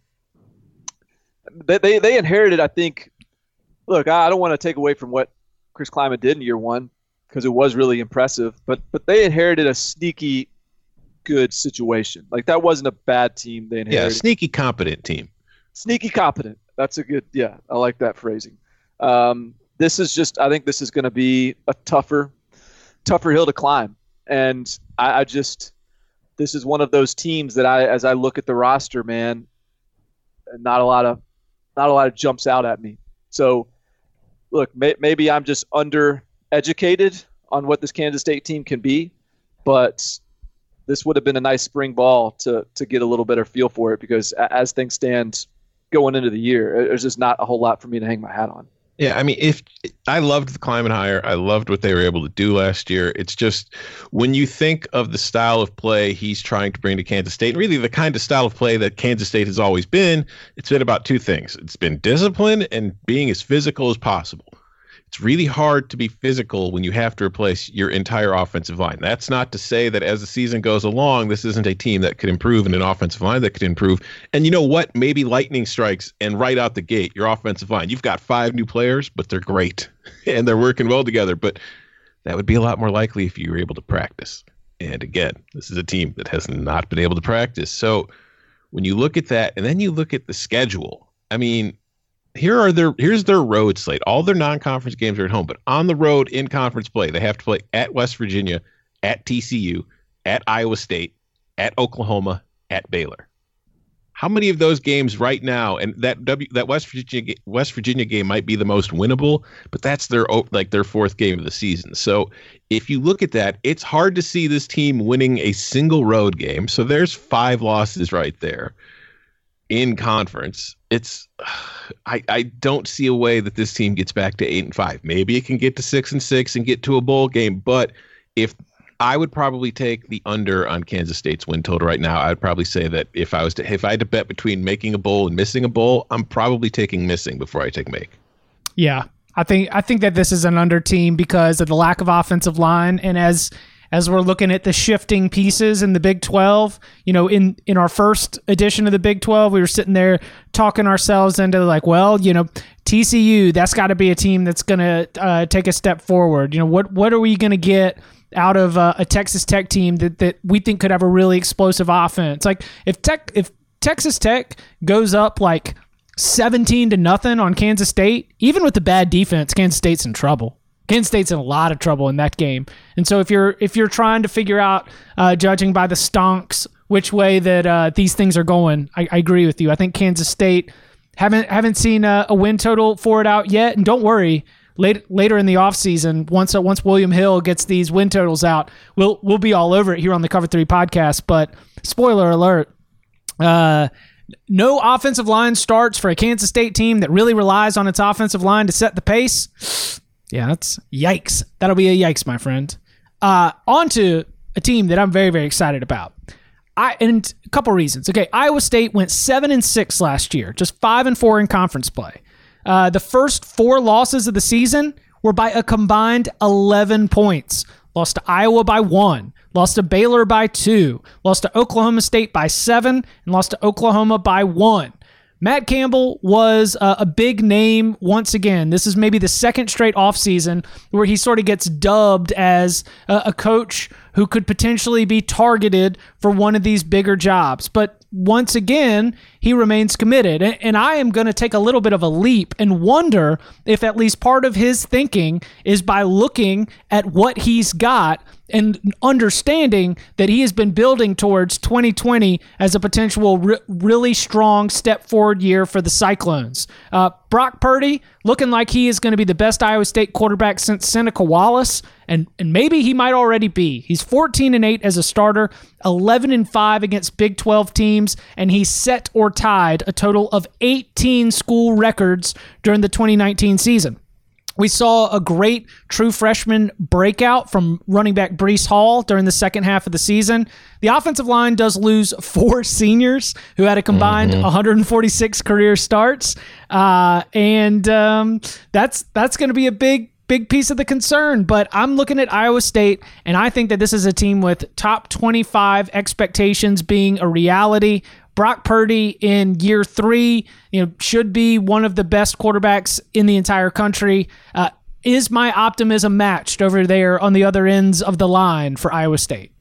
they they, they inherited. I think. Look, I don't want to take away from what Chris Klieman did in year one because it was really impressive, but but they inherited a sneaky good situation. Like that wasn't a bad team they inherited. Yeah, sneaky competent team. Sneaky competent. That's a good, yeah, I like that phrasing. Um, this is just, I think this is going to be a tougher, tougher hill to climb. And I, I just, this is one of those teams that I, as I look at the roster, man, not a lot of, not a lot of jumps out at me. So look, may, maybe I'm just undereducated on what this Kansas State team can be, but this would have been a nice spring ball to to get a little better feel for it, because as things stand going into the year, there's just not a whole lot for me to hang my hat on. Yeah, I mean, if I loved the Klieman hire, I loved what they were able to do last year. It's just when you think of the style of play he's trying to bring to Kansas State, and really the kind of style of play that Kansas State has always been, it's been about two things. It's been discipline and being as physical as possible. It's really hard to be physical when you have to replace your entire offensive line. That's not to say that as the season goes along, this isn't a team that could improve and an offensive line that could improve. And you know what? Maybe lightning strikes and right out the gate, your offensive line, you've got five new players, but they're great and they're working well together. But that would be a lot more likely if you were able to practice. And again, this is a team that has not been able to practice. So when you look at that and then you look at the schedule, I mean, Here are their here's their road slate. All their non-conference games are at home, but on the road in conference play, they have to play at West Virginia, at T C U, at Iowa State, at Oklahoma, at Baylor. How many of those games right now? And that W that West Virginia West Virginia game might be the most winnable, but that's their like their fourth game of the season. So if you look at that, it's hard to see this team winning a single road game. So there's five losses right there in conference. It's I, I don't see a way that this team gets back to eight and five. Maybe it can get to six and six and get to a bowl game. But if I would probably take the under on Kansas State's win total right now, I'd probably say that if I was to if I had to bet between making a bowl and missing a bowl, I'm probably taking missing before I take make. Yeah, I think I think that this is an under team because of the lack of offensive line, and as As we're looking at the shifting pieces in the Big twelve, you know, in, in our first edition of the Big twelve, we were sitting there talking ourselves into like, well, you know, T C U, that's got to be a team that's going to uh, take a step forward. You know, what what are we going to get out of uh, a Texas Tech team that, that we think could have a really explosive offense? Like if Tech if Texas Tech goes up like seventeen to nothing on Kansas State, even with the bad defense, Kansas State's in trouble. Kansas State's in a lot of trouble in that game. And so if you're if you're trying to figure out, uh, judging by the stonks, which way that uh, these things are going, I, I agree with you. I think Kansas State haven't haven't seen a, a win total for it out yet. And don't worry, late, later in the offseason, once uh, once William Hill gets these win totals out, we'll we'll be all over it here on the Cover three podcast. But spoiler alert, uh, no offensive line starts for a Kansas State team that really relies on its offensive line to set the pace. Yeah, that's yikes. That'll be a yikes, my friend. Uh, on to a team that I'm very, very excited about. I and a couple reasons. Okay, Iowa State went seven and six last year, just five and four in conference play. Uh, the first four losses of the season were by a combined eleven points. Lost to Iowa by one, lost to Baylor by two, lost to Oklahoma State by seven, and lost to Oklahoma by one. Matt Campbell was uh, a big name once again. This is maybe the second straight offseason where he sort of gets dubbed as a, a coach who could potentially be targeted for one of these bigger jobs. But once again, he remains committed. And, and I am going to take a little bit of a leap and wonder if at least part of his thinking is by looking at what he's got and understanding that he has been building towards twenty twenty as a potential re- really strong step forward year for the Cyclones. Uh, Brock Purdy looking like he is going to be the best Iowa State quarterback since Seneca Wallace, and, and maybe he might already be. He's fourteen and eight as a starter, eleven and five against Big twelve teams, and he set or tied a total of eighteen school records during the twenty nineteen season. We saw a great true freshman breakout from running back Breece Hall during the second half of the season. The offensive line does lose four seniors who had a combined mm-hmm. one hundred forty-six career starts, uh, and um, that's that's going to be a big, big piece of the concern. But I'm looking at Iowa State, and I think that this is a team with top twenty-five expectations being a reality. Brock Purdy in year three, you know, should be one of the best quarterbacks in the entire country. Uh, is my optimism matched over there on the other ends of the line for Iowa State?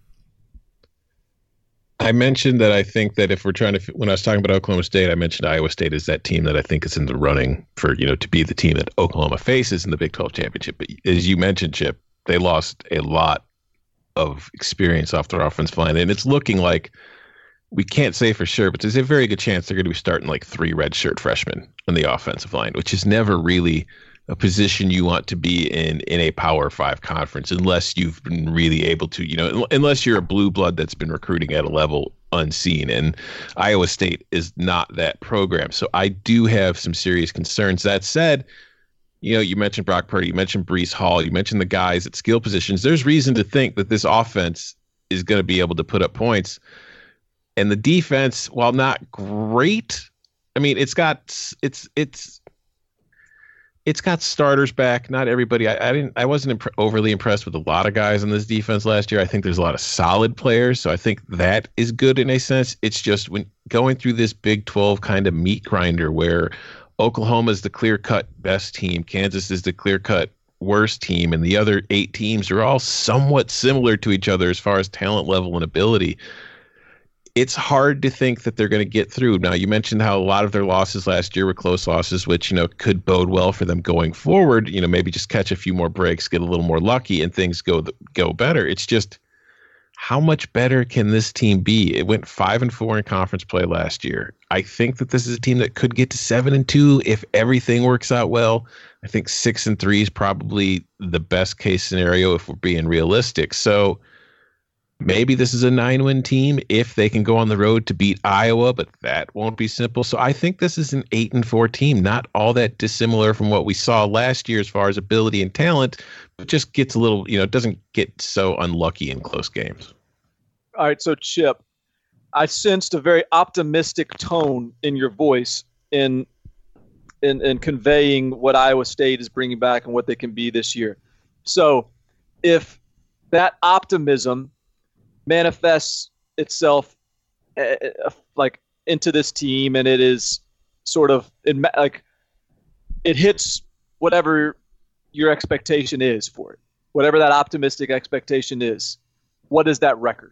I mentioned that I think that if we're trying to, when I was talking about Oklahoma State, I mentioned Iowa State is that team that I think is in the running for, you know, to be the team that Oklahoma faces in the Big twelve championship. But as you mentioned, Chip, they lost a lot of experience off their offensive line, and it's looking like, we can't say for sure, but there's a very good chance they're going to be starting like three redshirt freshmen on the offensive line, which is never really a position you want to be in in a Power Five conference unless you've been really able to, you know, unless you're a blue blood that's been recruiting at a level unseen. And Iowa State is not that program. So I do have some serious concerns. That said, you know, you mentioned Brock Purdy, you mentioned Breece Hall, you mentioned the guys at skill positions. There's reason to think that this offense is going to be able to put up points. And the defense, while not great, I mean, it's got it's it's it's got starters back. Not everybody. I, I didn't. I wasn't imp- overly impressed with a lot of guys on this defense last year. I think there's a lot of solid players, so I think that is good in a sense. It's just when going through this Big twelve kind of meat grinder where Oklahoma is the clear-cut best team, Kansas is the clear-cut worst team, and the other eight teams are all somewhat similar to each other as far as talent level and ability. It's hard to think that they're going to get through. Now, you mentioned how a lot of their losses last year were close losses, which, you know, could bode well for them going forward. You know, maybe just catch a few more breaks, get a little more lucky, and things go go better. It's just, how much better can this team be? It went five and four in conference play last year. I think that this is a team that could get to seven and two if everything works out well. I think six and three is probably the best case scenario if we're being realistic. So maybe this is a nine-win team if they can go on the road to beat Iowa, but that won't be simple. So I think this is an eight and four team, not all that dissimilar from what we saw last year as far as ability and talent, but just gets a little, you know, doesn't get so unlucky in close games. All right, so Chip, I sensed a very optimistic tone in your voice in in in conveying what Iowa State is bringing back and what they can be this year. So if that optimism manifests itself uh, like into this team, and it is sort of in, like it hits whatever your expectation is for it, whatever that optimistic expectation is. What is that record?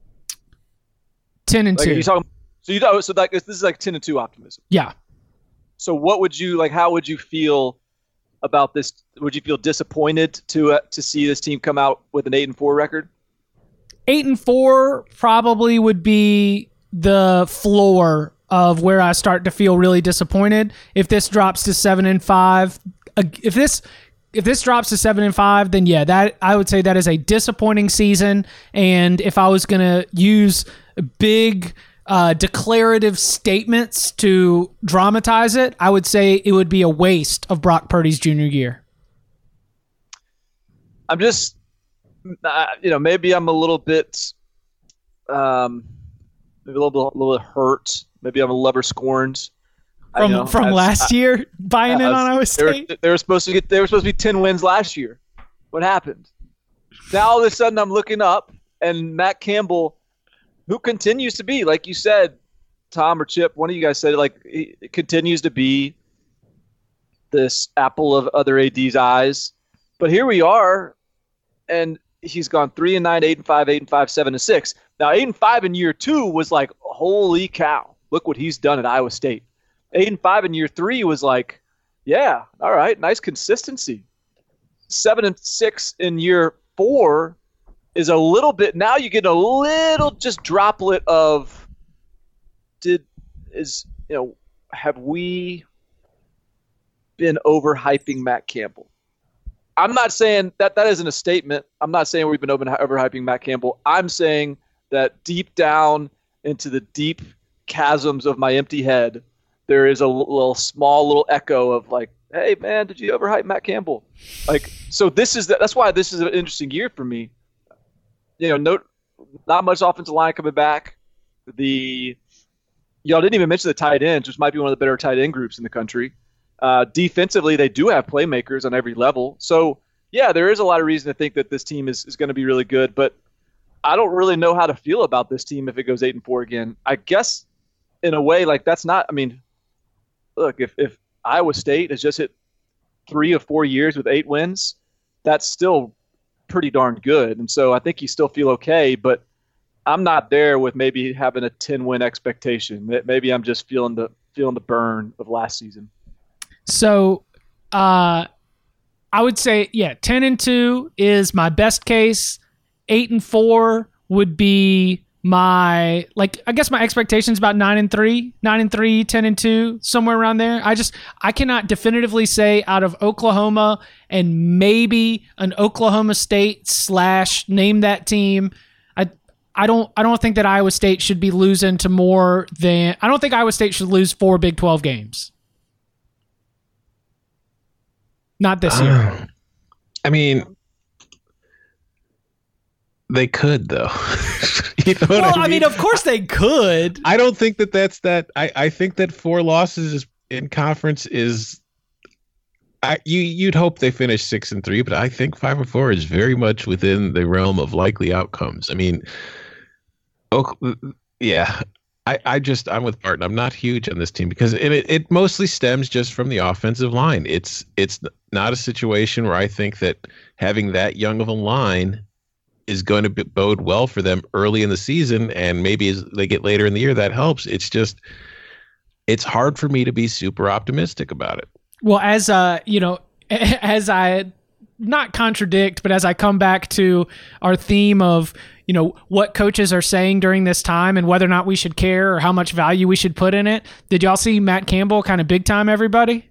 Ten and like, two. Are you talking, so you know, so like this is like ten and two optimism. Yeah. So what would you like? How would you feel about this? Would you feel disappointed to uh, to see this team come out with an eight and four record? Eight and four probably would be the floor of where I start to feel really disappointed. If this drops to seven and five, if this if this drops to seven and five, then yeah, that I would say that is a disappointing season. And if I was gonna use big uh, declarative statements to dramatize it, I would say it would be a waste of Brock Purdy's junior year. I'm just. Uh, you know, maybe I'm a little bit, um, maybe a little bit, a little bit hurt. Maybe I'm a lover scorned. From know, from as, last I, year, buying in on Iowa State. They were, they were supposed to get. They were supposed to be ten wins last year. What happened? Now all of a sudden I'm looking up, and Matt Campbell, who continues to be, like you said, Tom or Chip, one of you guys said it, like he continues to be this apple of other A Ds' eyes. But here we are, and he's gone three and nine, eight and five, eight and five, seven and six. Now eight and five in year two was like, holy cow! look what he's done at Iowa State. Eight and five in year three was like, yeah, all right, nice consistency. Seven and six in year four is a little bit. Now you get a little just droplet of did is you know have we been overhyping Matt Campbell? I'm not saying that that isn't a statement. I'm not saying we've been over, overhyping Matt Campbell. I'm saying that deep down into the deep chasms of my empty head, there is a little small little echo of like, hey man, did you overhype Matt Campbell? Like, so this is the, that's why this is an interesting year for me. You know, no, not much offensive line coming back. The y'all didn't even mention the tight ends, which might be one of the better tight end groups in the country. Uh, defensively, they do have playmakers on every level. So, yeah, there is a lot of reason to think that this team is, is going to be really good. But I don't really know how to feel about this team if it goes eight and four again. I guess, in a way, like that's not. I mean, look, if if Iowa State has just hit three or four years with eight wins, that's still pretty darn good. And so I think you still feel okay. But I'm not there with maybe having a ten win expectation. Maybe I'm just feeling the feeling the burn of last season. So, uh, I would say, yeah, ten and two is my best case. Eight and four would be my, like, I guess my expectations about nine and three, nine and three, ten and two, somewhere around there. I just, I cannot definitively say out of Oklahoma and maybe an Oklahoma State slash name that team. I, I don't, I don't think that Iowa State should be losing to more than, I don't think Iowa State should lose four Big twelve games. Not this year. Uh, I mean, they could, though. You know well, what I mean? I mean, of course they could. I don't think that that's that. I, I think that four losses in conference is. I you you'd hope they finish six and three, but I think five and four is very much within the realm of likely outcomes. I mean, oh yeah. I, I just, I'm with Barton. I'm not huge on this team because it, it, it mostly stems just from the offensive line. It's it's not a situation where I think that having that young of a line is going to be, bode well for them early in the season, and maybe as they get later in the year, that helps. It's just, it's hard for me to be super optimistic about it. Well, as uh, you know, as I not contradict, but as I come back to our theme of, you know, what coaches are saying during this time and whether or not we should care or how much value we should put in it. Did y'all see Matt Campbell kind of big time everybody?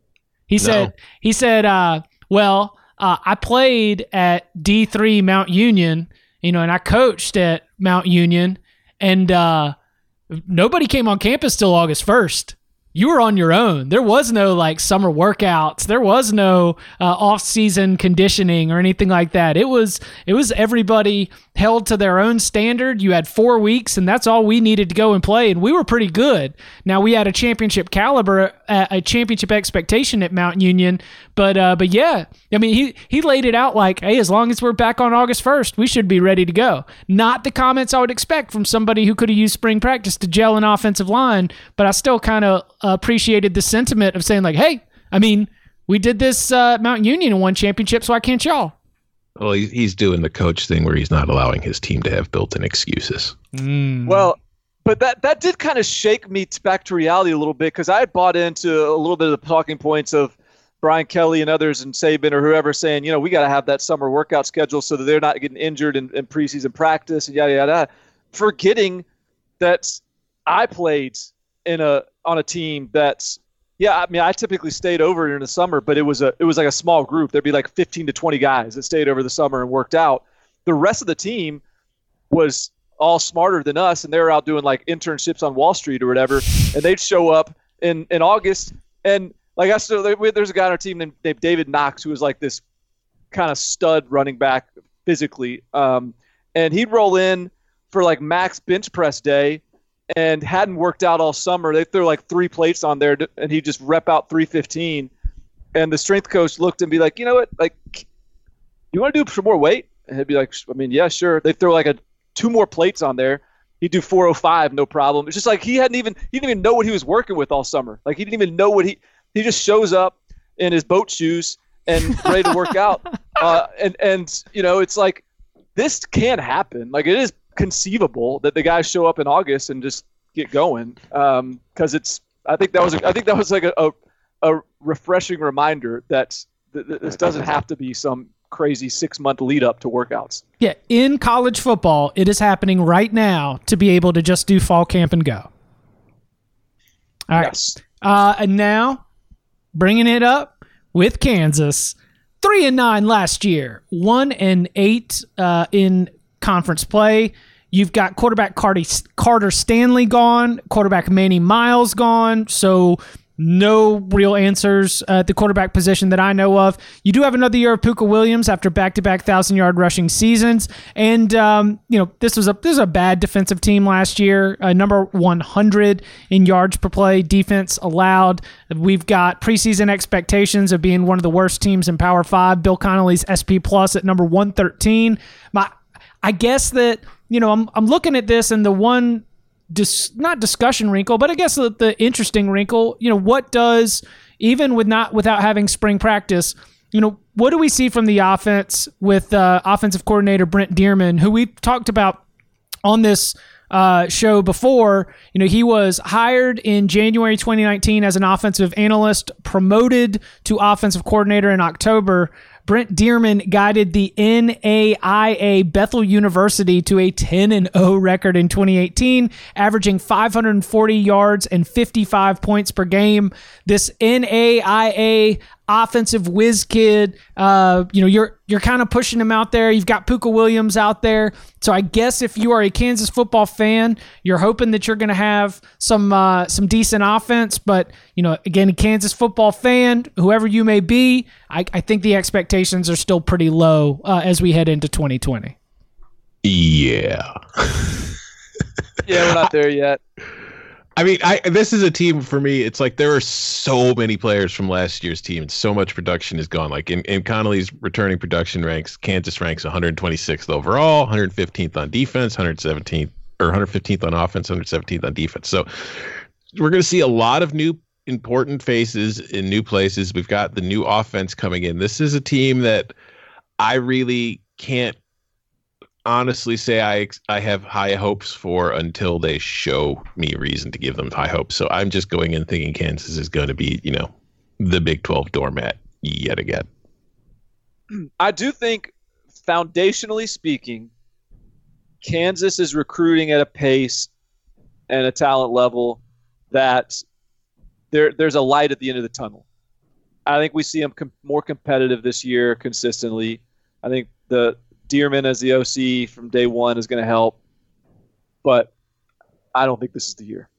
He No. said, he said, uh, well, uh, I played at D three Mount Union, you know, and I coached at Mount Union, and uh, nobody came on campus till August first. You were on your own. There was no like summer workouts. There was no uh, off-season conditioning or anything like that. It was it was everybody held to their own standard. You had four weeks, and that's all we needed to go and play, and we were pretty good. Now we had a championship caliber, uh, a championship expectation at Mount Union, but uh, but yeah, I mean he he laid it out like, hey, as long as we're back on August first, we should be ready to go. Not the comments I would expect from somebody who could have used spring practice to gel an offensive line, but I still kind of appreciated the sentiment of saying like, hey, I mean, we did this uh, Mount Union and won championship, so why can't y'all? Well, he's he's doing the coach thing where he's not allowing his team to have built-in excuses. Mm. Well, but that that did kind of shake me back to reality a little bit, because I had bought into a little bit of the talking points of Brian Kelly and others and Saban or whoever saying, you know, we got to have that summer workout schedule so that they're not getting injured in, in preseason practice and yada, yada, yada. Forgetting that I played in a on a team that's, yeah, I mean, I typically stayed over in the summer, but it was a it was like a small group. There'd be like fifteen to twenty guys that stayed over the summer and worked out. The rest of the team was all smarter than us, and they were out doing like internships on Wall Street or whatever, and they'd show up in, in August. And like I still, there's a guy on our team named, named David Knox, who was like this kind of stud running back physically. Um, and he'd roll in for like max bench press day and hadn't worked out all summer. They threw like three plates on there, and he just rep out three fifteen. And the strength coach looked and be like, you know what, like, you want to do some more weight? And he'd be like, I mean, yeah, sure. They throw like a two more plates on there. He'd do four oh five, no problem. It's just like he hadn't even he didn't even know what he was working with all summer. Like he didn't even know what he he just shows up in his boat shoes and ready to work out. Uh, and and you know, it's like this can happen. Like it is conceivable that the guys show up in August and just get going. Um, because it's I think that was a, I think that was like a, a, a refreshing reminder that th- th- this doesn't have to be some crazy six month lead up to workouts. Yeah, in college football, it is happening right now to be able to just do fall camp and go. All right. Yes. Uh, and now, bringing it up with Kansas, three and nine last year, one and eight uh, in conference play. You've got quarterback Carter, Carter Stanley gone, quarterback Manny Miles gone, so no real answers at the quarterback position that I know of. You do have another year of Puka Williams after back-to-back thousand-yard rushing seasons, and um, you know this was a this was a bad defensive team last year, uh, number one hundred in yards per play defense allowed. We've got preseason expectations of being one of the worst teams in Power Five. Bill Connolly's S P Plus at number one thirteen. My, I guess that you know I'm I'm looking at this and the one. Dis, not discussion wrinkle, but I guess the, the interesting wrinkle, you know, what does, even with not without having spring practice, you know, what do we see from the offense with uh, offensive coordinator Brent Dearman, who we've talked about on this uh, show before? You know, he was hired in January twenty nineteen as an offensive analyst, promoted to offensive coordinator in October. Brent Dearman guided the N A I A Bethel University to a ten and oh record in twenty eighteen, averaging five hundred forty yards and fifty-five points per game. This N A I A offensive whiz kid, uh, you know, you're you're kind of pushing him out there. You've got Puka Williams out there. So I guess if you are a Kansas football fan, you're hoping that you're going to have some uh, some decent offense. But, you know, again, a Kansas football fan, whoever you may be, I, I think the expectations are still pretty low uh, as we head into twenty twenty. Yeah. Yeah, we're not there yet. I mean, I this is a team for me. It's like there are so many players from last year's team. So much production is gone. Like in, in Connolly's returning production ranks, Kansas ranks one hundred twenty-sixth overall, one hundred fifteenth on defense, one hundred seventeenth or one hundred fifteenth on offense, one hundred seventeenth on defense. So we're going to see a lot of new important faces in new places. We've got the new offense coming in. This is a team that I really can't honestly say I I have high hopes for until they show me reason to give them high hopes. So I'm just going in thinking Kansas is going to be, you know, the Big twelve doormat yet again. I do think, foundationally speaking, Kansas is recruiting at a pace and a talent level that there there's a light at the end of the tunnel. I think we see them com- more competitive this year consistently. I think the Dearman as the O C from day one is going to help, but I don't think this is the year.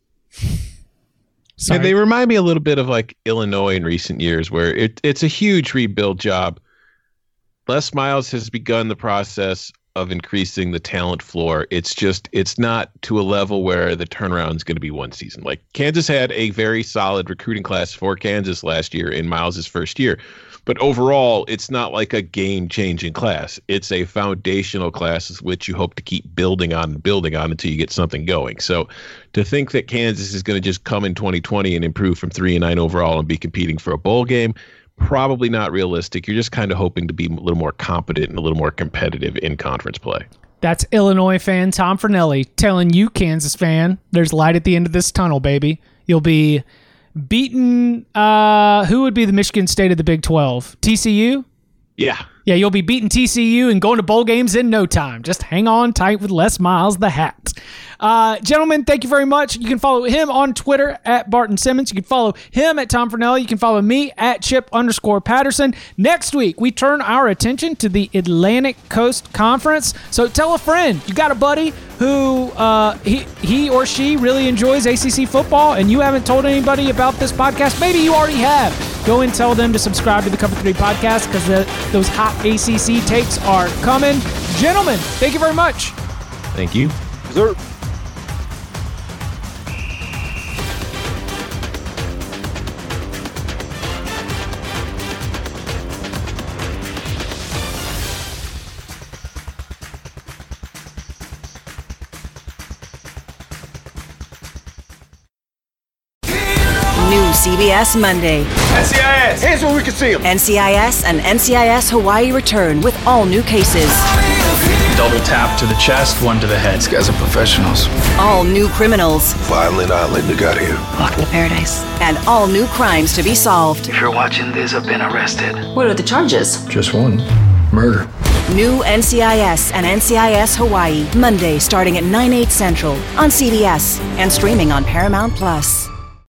Sorry. And they remind me a little bit of like Illinois in recent years, where it, it's a huge rebuild job. Les Miles has begun the process of increasing the talent floor. It's just, it's not to a level where the turnaround is going to be one season. Like Kansas had a very solid recruiting class for Kansas last year in Miles's first year. But overall, it's not like a game-changing class. It's a foundational class which you hope to keep building on and building on until you get something going. So to think that Kansas is going to just come in twenty twenty and improve from three and nine overall and be competing for a bowl game, probably not realistic. You're just kind of hoping to be a little more competent and a little more competitive in conference play. That's Illinois fan Tom Fornelli telling you, Kansas fan, there's light at the end of this tunnel, baby. You'll be beaten, uh, who would be the Michigan State of the Big twelve? T C U? Yeah. Yeah, you'll be beating T C U and going to bowl games in no time. Just hang on tight with Les Miles, the hat. Uh, gentlemen, thank you very much. You can follow him on Twitter at Barton Simmons. You can follow him at Tom Fornelli. You can follow me at Chip underscore Patterson. Next week, we turn our attention to the Atlantic Coast Conference. So tell a friend. You got a buddy who uh, he, he or she really enjoys A C C football and you haven't told anybody about this podcast. Maybe you already have. Go and tell them to subscribe to the Cover three podcast because those hot A C C takes are coming. Gentlemen, thank you very much. Thank you. Sir. New C B S Monday. N C I S, here's where we can see them. N C I S and N C I S Hawaii return with all new cases. double tap to the chest, one to the head. These guys are professionals. All new criminals. Violent island to got here. Welcome to paradise. And all new crimes to be solved. If you're watching this, I've been arrested. What are the charges? Just one. Murder. New N C I S and N C I S Hawaii. Monday starting at nine, eight central on C B S and streaming on Paramount Plus.